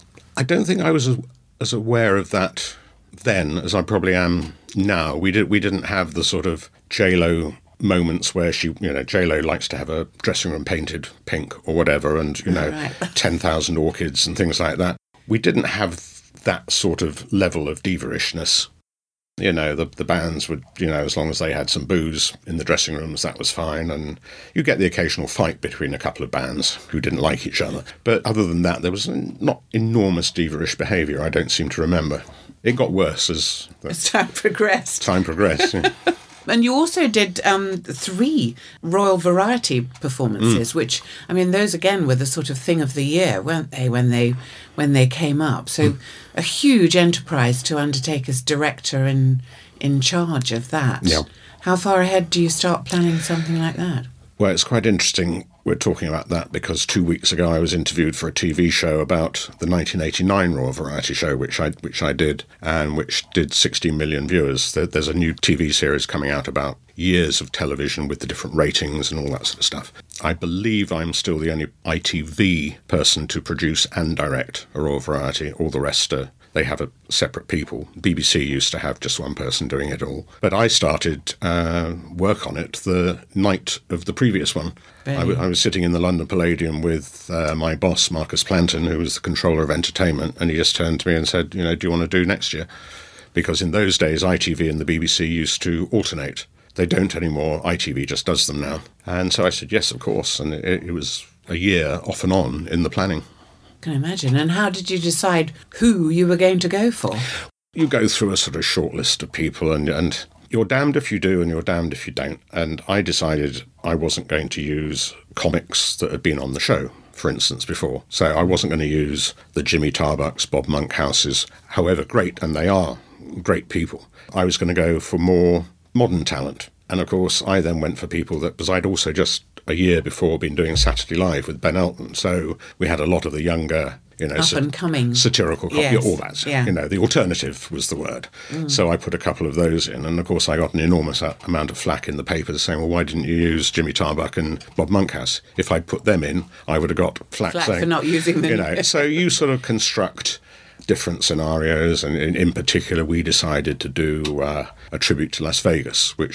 I don't think I was as, as aware of that then as I probably am now. We did we didn't have the sort of J-Lo moments where she, you know, J-Lo likes to have a dressing room painted pink or whatever, and you know, right. ten thousand orchids and things like that. We didn't have that sort of level of diva-ishness. You know, the the bands would, you know, as long as they had some booze in the dressing rooms, that was fine. And you get the occasional fight between a couple of bands who didn't like each other. But other than that, there was not enormous diva-ish behaviour, I don't seem to remember. It got worse as, as time progressed. Time progressed, yeah. And you also did um, three Royal Variety performances, mm. which, I mean, those again were the sort of thing of the year, weren't they, when they when they came up? So mm. a huge enterprise to undertake as director and in charge of that. Yeah. How far ahead do you start planning something like that? Well, it's quite interesting we're talking about that because two weeks ago I was interviewed for a T V show about the nineteen eighty-nine Royal Variety Show, which I which I did, and which did sixteen million viewers. There's a new T V series coming out about years of television with the different ratings and all that sort of stuff. I believe I'm still the only I T V person to produce and direct a Royal Variety. All the rest are... they have a separate people. B B C used to have just one person doing it all. But I started uh, work on it the night of the previous one. I, w- I was sitting in the London Palladium with uh, my boss, Marcus Planton, who was the controller of entertainment, and he just turned to me and said, you know, do you want to do next year? Because in those days, I T V and the B B C used to alternate. They don't anymore. I T V just does them now. And so I said, yes, of course. And it, it was a year off and on in the planning. Can imagine. And how did you decide who you were going to go for? You go through a sort of short list of people, and, and you're damned if you do and you're damned if you don't. And I decided I wasn't going to use comics that had been on the show, for instance, before. So I wasn't going to use the Jimmy Tarbucks, Bob Monkhouses, however great, and they are great people. I was going to go for more modern talent. And of course, I then went for people that, because I'd also just a year before been doing Saturday Live with Ben Elton. So we had a lot of the younger, you know, up and coming satirical, yes. all that. Yeah. You know, the alternative was the word. Mm. So I put a couple of those in. And of course, I got an enormous amount of flack in the papers saying, well, why didn't you use Jimmy Tarbuck and Bob Monkhouse? If I'd put them in, I would have got flack, flack saying, for not using them. You know, so you sort of construct different scenarios, and in, in particular we decided to do uh, a tribute to Las Vegas, which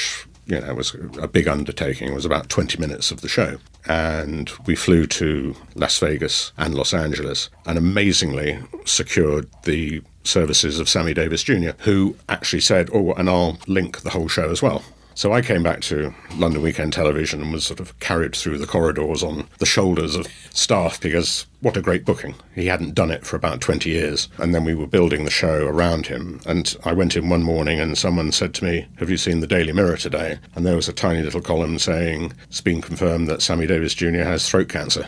you know, was a big undertaking. It was about twenty minutes of the show. And we flew to Las Vegas and Los Angeles and amazingly secured the services of Sammy Davis Junior, who actually said, oh, and I'll link the whole show as well. So I came back to London Weekend Television and was sort of carried through the corridors on the shoulders of staff, because what a great booking. He hadn't done it for about twenty years. And then we were building the show around him. And I went in one morning and someone said to me, have you seen the Daily Mirror today? And there was a tiny little column saying, it's been confirmed that Sammy Davis Junior has throat cancer.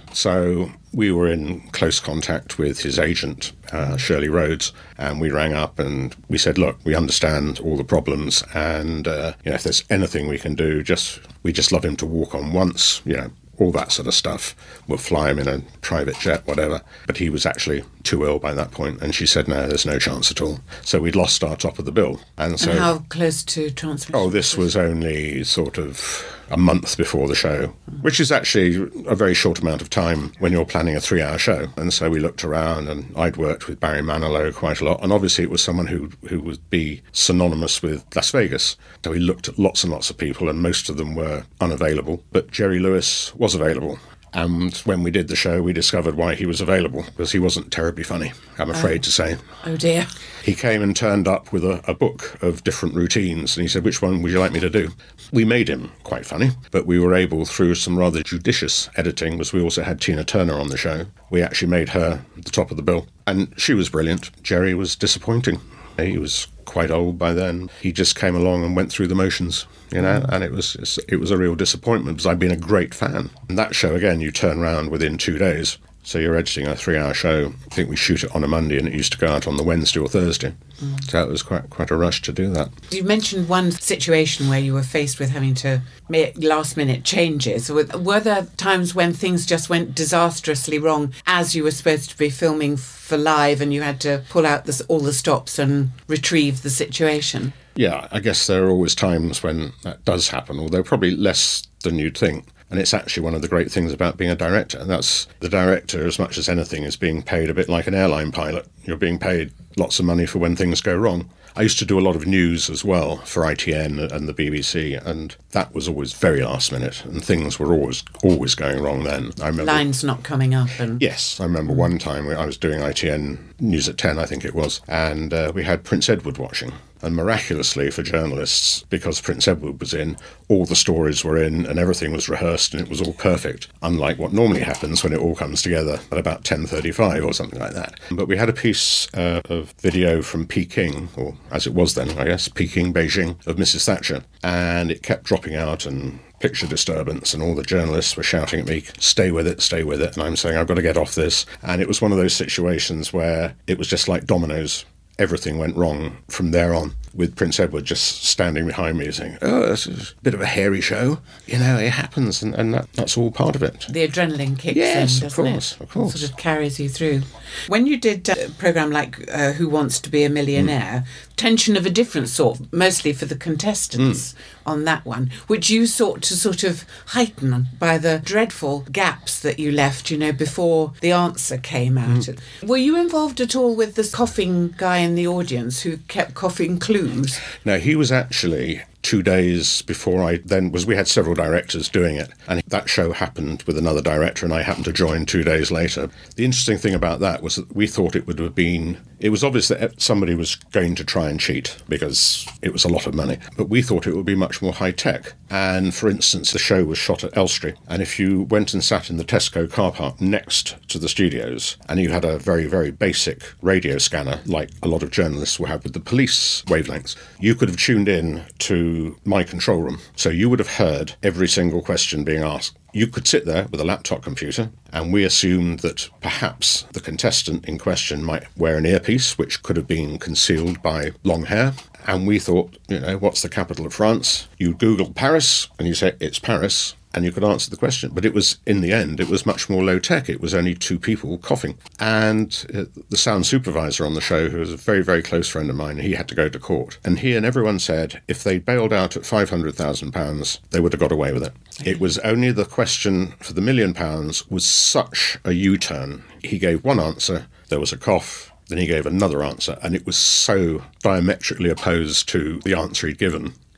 So we were in close contact with his agent, uh, Shirley Rhodes, and we rang up and we said, look, we understand all the problems, and uh, you know, if there's anything we can do, just we just love him to walk on once, you know, all that sort of stuff. We'll fly him in a private jet, whatever. But he was actually too ill by that point, and she said, no, there's no chance at all. So we'd lost our top of the bill. And so, and how close to transmission? Oh, this was only sort of a month before the show, which is actually a very short amount of time when you're planning a three-hour show. And so we looked around, and I'd worked with Barry Manilow quite a lot, and obviously it was someone who, who would be synonymous with Las Vegas. So we looked at lots and lots of people, and most of them were unavailable, but Jerry Lewis was available. And when we did the show, we discovered why he was available, because he wasn't terribly funny, I'm afraid oh. to say. Oh, dear. He came and turned up with a, a book of different routines, and he said, which one would you like me to do? We made him quite funny, but we were able, through some rather judicious editing, because we also had Tina Turner on the show, we actually made her the top of the bill. And she was brilliant. Jerry was disappointing. He was quite old by then. He just came along and went through the motions, you know, and it was it was a real disappointment, because I'd been a great fan. And that show, again, you turn around within two days. So you're editing a three-hour show. I think we shoot it on a Monday, and it used to go out on the Wednesday or Thursday. Mm. So it was quite quite a rush to do that. You mentioned one situation where you were faced with having to make last-minute changes. Were there times when things just went disastrously wrong as you were supposed to be filming for live, and you had to pull out this, all the stops and retrieve the situation? Yeah, I guess there are always times when that does happen, although probably less than you'd think. And it's actually one of the great things about being a director. And that's the director, as much as anything, is being paid a bit like an airline pilot. You're being paid lots of money for when things go wrong. I used to do a lot of news as well for I T N and the B B C, and that was always very last minute, and things were always always going wrong then. I remember, lines not coming up. And yes, I remember one time I was doing I T N News at ten, I think it was, and uh, we had Prince Edward watching. And miraculously for journalists, because Prince Edward was in, all the stories were in and everything was rehearsed and it was all perfect, unlike what normally happens when it all comes together at about ten thirty-five or something like that. But we had a piece uh, of video from Peking, or as it was then, I guess, Peking, Beijing, of Missus Thatcher, and it kept dropping out and picture disturbance, and all the journalists were shouting at me, stay with it, stay with it, and I'm saying, I've got to get off this. And it was one of those situations where it was just like dominoes. Everything went wrong from there on, with Prince Edward just standing behind me saying, oh, this is a bit of a hairy show. You know, it happens, and, and that, that's all part of it. The adrenaline kicks yes, in, doesn't of course, it? of course. It sort of carries you through. When you did a programme like uh, Who Wants to Be a Millionaire, mm. tension of a different sort, mostly for the contestants mm. on that one, which you sought to sort of heighten by the dreadful gaps that you left, you know, before the answer came out. Mm. Were you involved at all with this coughing guy in the audience who kept coughing clues? No, he was actually two days before I then was, we had several directors doing it, and that show happened with another director, and I happened to join two days later. The interesting thing about that was that we thought it would have been, it was obvious that somebody was going to try and cheat because it was a lot of money, but we thought it would be much more high tech. And for instance, the show was shot at Elstree, and if you went and sat in the Tesco car park next to the studios, and you had a very, very basic radio scanner, like a lot of journalists will have with the police wavelengths, you could have tuned in to my control room. So you would have heard every single question being asked. You could sit there with a laptop computer, and we assumed that perhaps the contestant in question might wear an earpiece, which could have been concealed by long hair. And we thought, you know, what's the capital of France? You Google Paris, and you say, it's Paris, and you could answer the question. But it was, in the end, it was much more low-tech. It was only two people coughing. And uh, the sound supervisor on the show, who was a very, very close friend of mine, he had to go to court. And he and everyone said if they bailed out at five hundred thousand pounds, they would have got away with it. It was only the question for the million pounds was such a U-turn. He gave one answer, there was a cough, then he gave another answer, and it was so diametrically opposed to the answer he'd given.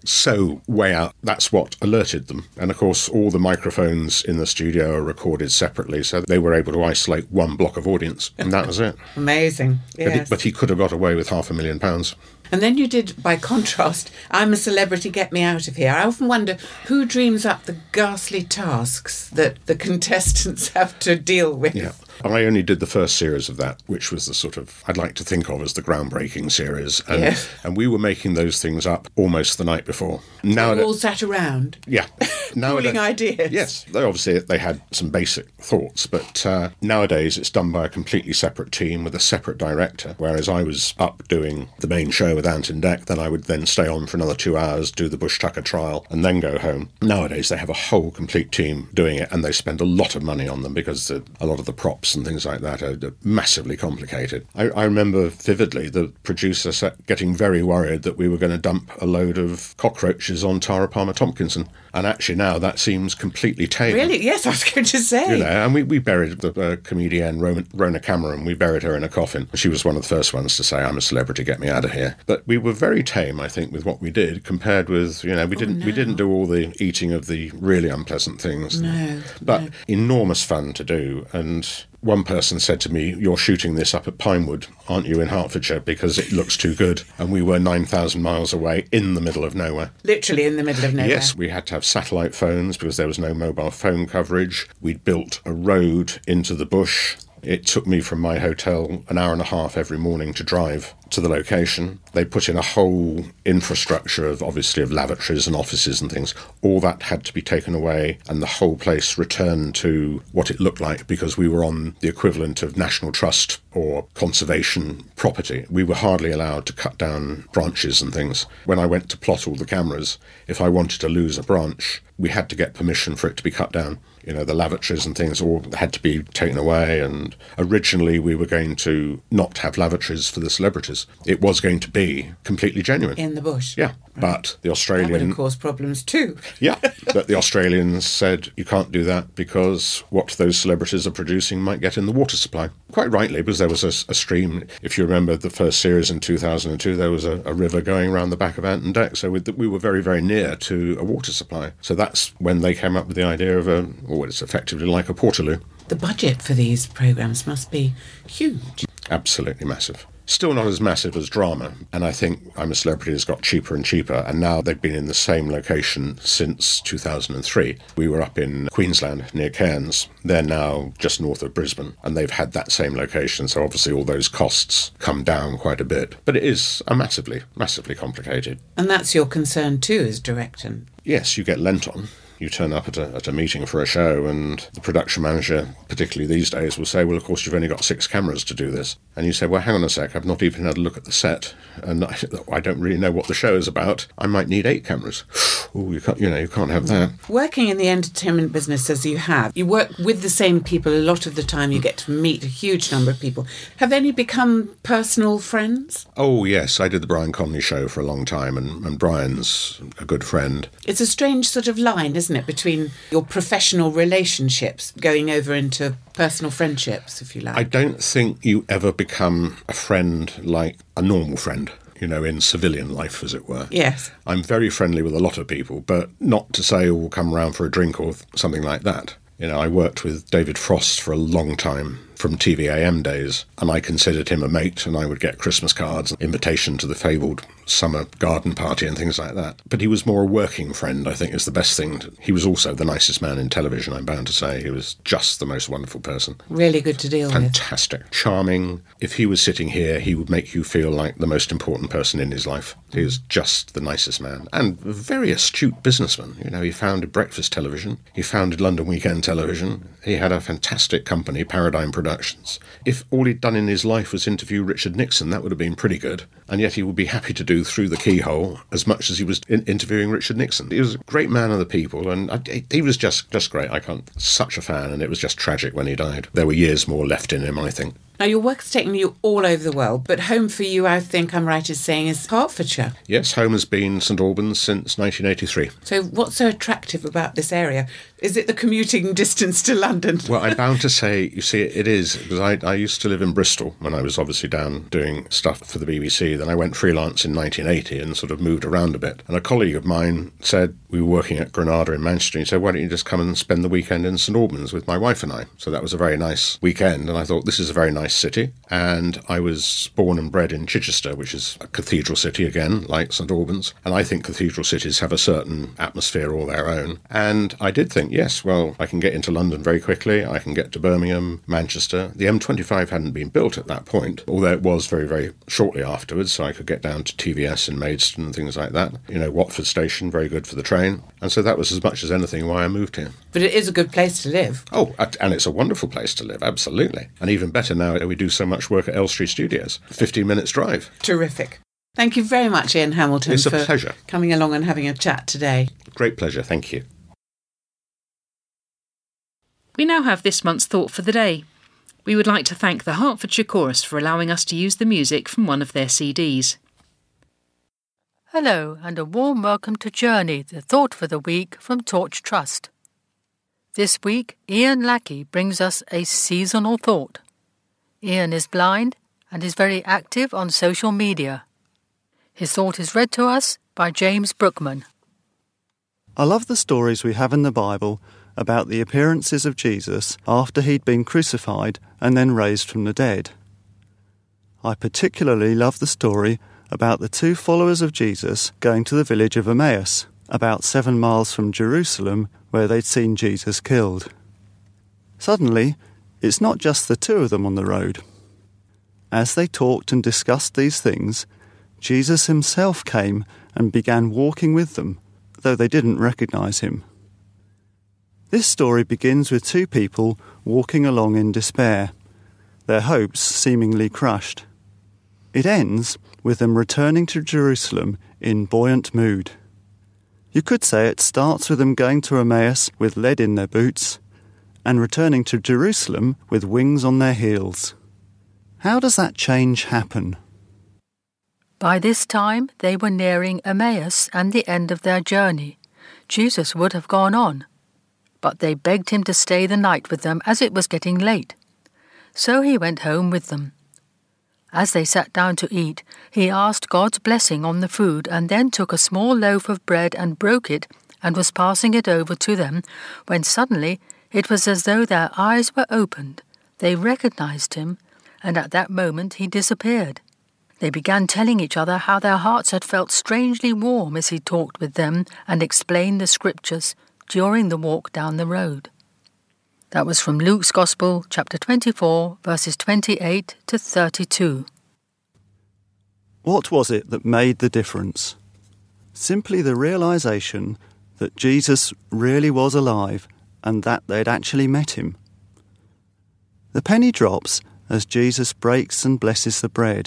so way out. That's what alerted them. And of course, all the microphones in the studio are recorded separately, so they were able to isolate one block of audience, and that was it. Amazing, yes. But he, but he could have got away with half a million pounds. And then you did, by contrast, I'm a Celebrity, Get Me Out of Here. I often wonder who dreams up the ghastly tasks that the contestants have to deal with. Yeah. I only did the first series of that, which was the sort of, I'd like to think of as the groundbreaking series. And, yes. and we were making those things up almost the night before. Now they all sat around. Yeah. Pooling ideas. Yes. They obviously, they had some basic thoughts, but uh, nowadays it's done by a completely separate team with a separate director, whereas I was up doing the main show with Ant and Dec, then I would then stay on for another two hours, do the Bush Tucker trial, and then go home. Nowadays they have a whole complete team doing it, and they spend a lot of money on them because the, a lot of the props and things like that are, are massively complicated. I, I remember vividly the producer set getting very worried that we were going to dump a load of cockroaches on Tara Palmer Tompkinson, and actually now that seems completely tame. Really? Yes, I was going to say. You know, and we, we buried the uh, comedienne Rona, Rona Cameron, we buried her in a coffin. She was one of the first ones to say, I'm a celebrity, get me out of here. But we were very tame, I think, with what we did compared with, you know, we didn't oh, no. we didn't do all the eating of the really unpleasant things. No. But no. enormous fun to do. And one person said to me, you're shooting this up at Pinewood, aren't you, in Hertfordshire, because it looks too good. And we were nine thousand miles away in the middle of nowhere. Literally in the middle of nowhere. Yes, we had to have satellite phones because there was no mobile phone coverage. We'd built a road into the bush. It took me from my hotel an hour and a half every morning to drive to the location. They put in a whole infrastructure of, obviously, of lavatories and offices and things. All that had to be taken away and the whole place returned to what it looked like because we were on the equivalent of National Trust or conservation property. We were hardly allowed to cut down branches and things. When I went to plot all the cameras, if I wanted to lose a branch, we had to get permission for it to be cut down. You know, the lavatories and things all had to be taken away, and originally we were going to not have lavatories for the celebrities. It was going to be completely genuine. In the bush. Yeah, right. But the Australian... That would have caused problems too. Yeah, but the Australians said you can't do that because what those celebrities are producing might get in the water supply. Quite rightly, because there was a, a stream. If you remember the first series in two thousand two, there was a, a river going around the back of Ant and Dec, so we, we were very, very near to a water supply. So that's when they came up with the idea of a... Well, it's effectively like a Portaloo. The budget for these programmes must be huge. Absolutely massive. Still not as massive as drama, and I think I'm a Celebrity has got cheaper and cheaper, and now they've been in the same location since two thousand three. We were up in Queensland near Cairns. They're now just north of Brisbane, and they've had that same location, so obviously all those costs come down quite a bit. But it is a massively, massively complicated. And that's your concern too as director? Yes, you get lent on. You turn up at a, at a meeting for a show and the production manager, particularly these days, will say, well, of course, you've only got six cameras to do this. And you say, well, hang on a sec, I've not even had a look at the set and I, I don't really know what the show is about. I might need eight cameras. Oh, you can't, you know, you can't have that. Working in the entertainment business as you have, you work with the same people a lot of the time. You get to meet a huge number of people. Have any become personal friends? Oh, yes. I did the Brian Conley show for a long time and, and Brian's a good friend. It's a strange sort of line, isn't it, between your professional relationships going over into personal friendships, if you like. I don't think you ever become a friend like a normal friend, you know, in civilian life, as it were. Yes. I'm very friendly with a lot of people, but not to say, oh, we'll come round for a drink or something like that. You know, I worked with David Frost for a long time from T V A M days, and I considered him a mate, and I would get Christmas cards, invitation to the fabled summer garden party and things like that. But he was more a working friend, I think, is the best thing. To, he was also the nicest man in television, I'm bound to say. He was just the most wonderful person. Really good to deal Fantastic. with. Fantastic. Charming. If he was sitting here, he would make you feel like the most important person in his life. He was just the nicest man. And a very astute businessman. You know, he founded Breakfast Television. He founded London Weekend Television. He had a fantastic company, Paradigm Productions. If all he'd done in his life was interview Richard Nixon, that would have been pretty good. And yet he would be happy to do Through the Keyhole as much as he was in- interviewing Richard Nixon. He was a great man of the people, and I, he was just, just great. I can't, such a fan, and it was just tragic when he died. There were years more left in him, I think. Now, your work has taken you all over the world, but home for you, I think I'm right in saying, is Hertfordshire. Yes, home has been St Albans since nineteen eighty-three. So what's so attractive about this area? Is it the commuting distance to London? Well, I'm bound to say, you see, it is, because I, I used to live in Bristol when I was obviously down doing stuff for the B B C. Then I went freelance in nineteen eighty and sort of moved around a bit. And a colleague of mine said, we were working at Granada in Manchester, and he said, why don't you just come and spend the weekend in St Albans with my wife and I? So that was a very nice weekend, and I thought, this is a very nice city. And I was born and bred in Chichester, which is a cathedral city again, like St Albans. And I think cathedral cities have a certain atmosphere all their own. And I did think, yes, well, I can get into London very quickly. I can get to Birmingham, Manchester. The M twenty-five hadn't been built at that point, although it was very, very shortly afterwards. So I could get down to T V S in Maidstone and things like that. You know, Watford Station, very good for the train. And so that was as much as anything why I moved here. But it is a good place to live. Oh, and it's a wonderful place to live, absolutely. And even better now, we do so much work at Elstree Studios. fifteen minutes drive. Terrific. Thank you very much, Ian Hamilton, it's a for pleasure. coming along and having a chat today. Great pleasure, thank you. We now have this month's Thought for the Day. We would like to thank the Hertfordshire Chorus for allowing us to use the music from one of their C Ds. Hello, and a warm welcome to Journey, the Thought for the Week from Torch Trust. This week, Ian Lackey brings us a seasonal thought. Ian is blind and is very active on social media. His thought is read to us by James Brookman. I love the stories we have in the Bible about the appearances of Jesus after he'd been crucified and then raised from the dead. I particularly love the story about the two followers of Jesus going to the village of Emmaus, about seven miles from Jerusalem, where they'd seen Jesus killed. Suddenly, it's not just the two of them on the road. As they talked and discussed these things, Jesus himself came and began walking with them, though they didn't recognize him. This story begins with two people walking along in despair, their hopes seemingly crushed. It ends with them returning to Jerusalem in buoyant mood. You could say it starts with them going to Emmaus with lead in their boots and returning to Jerusalem with wings on their heels. How does that change happen? By this time, they were nearing Emmaus and the end of their journey. Jesus would have gone on, but they begged him to stay the night with them as it was getting late. So he went home with them. As they sat down to eat, he asked God's blessing on the food and then took a small loaf of bread and broke it and was passing it over to them, when suddenly it was as though their eyes were opened. They recognized him, and at that moment he disappeared. They began telling each other how their hearts had felt strangely warm as he talked with them and explained the scriptures during the walk down the road. That was from Luke's Gospel, chapter twenty-four, verses twenty-eight to thirty-two. What was it that made the difference? Simply the realization that Jesus really was alive and that they'd actually met him. The penny drops as Jesus breaks and blesses the bread.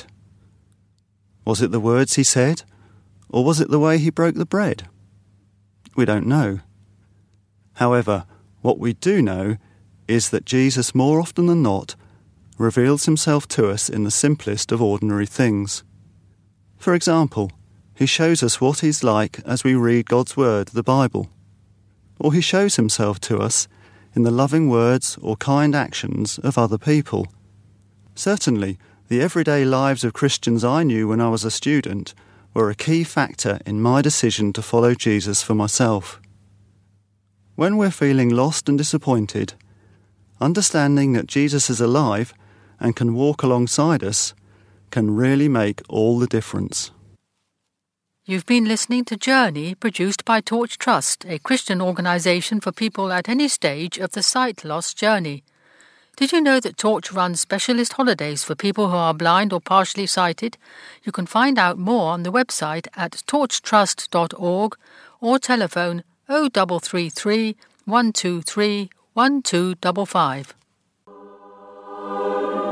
Was it the words he said, or was it the way he broke the bread? We don't know. However, what we do know is that Jesus, more often than not, reveals himself to us in the simplest of ordinary things. For example, he shows us what he's like as we read God's Word, the Bible. Or he shows himself to us in the loving words or kind actions of other people. Certainly, the everyday lives of Christians I knew when I was a student were a key factor in my decision to follow Jesus for myself. When we're feeling lost and disappointed, understanding that Jesus is alive and can walk alongside us can really make all the difference. You've been listening to Journey, produced by Torch Trust, a Christian organisation for people at any stage of the sight loss journey. Did you know that Torch runs specialist holidays for people who are blind or partially sighted? You can find out more on the website at torch trust dot org or telephone oh three three three, one two three, one two five five.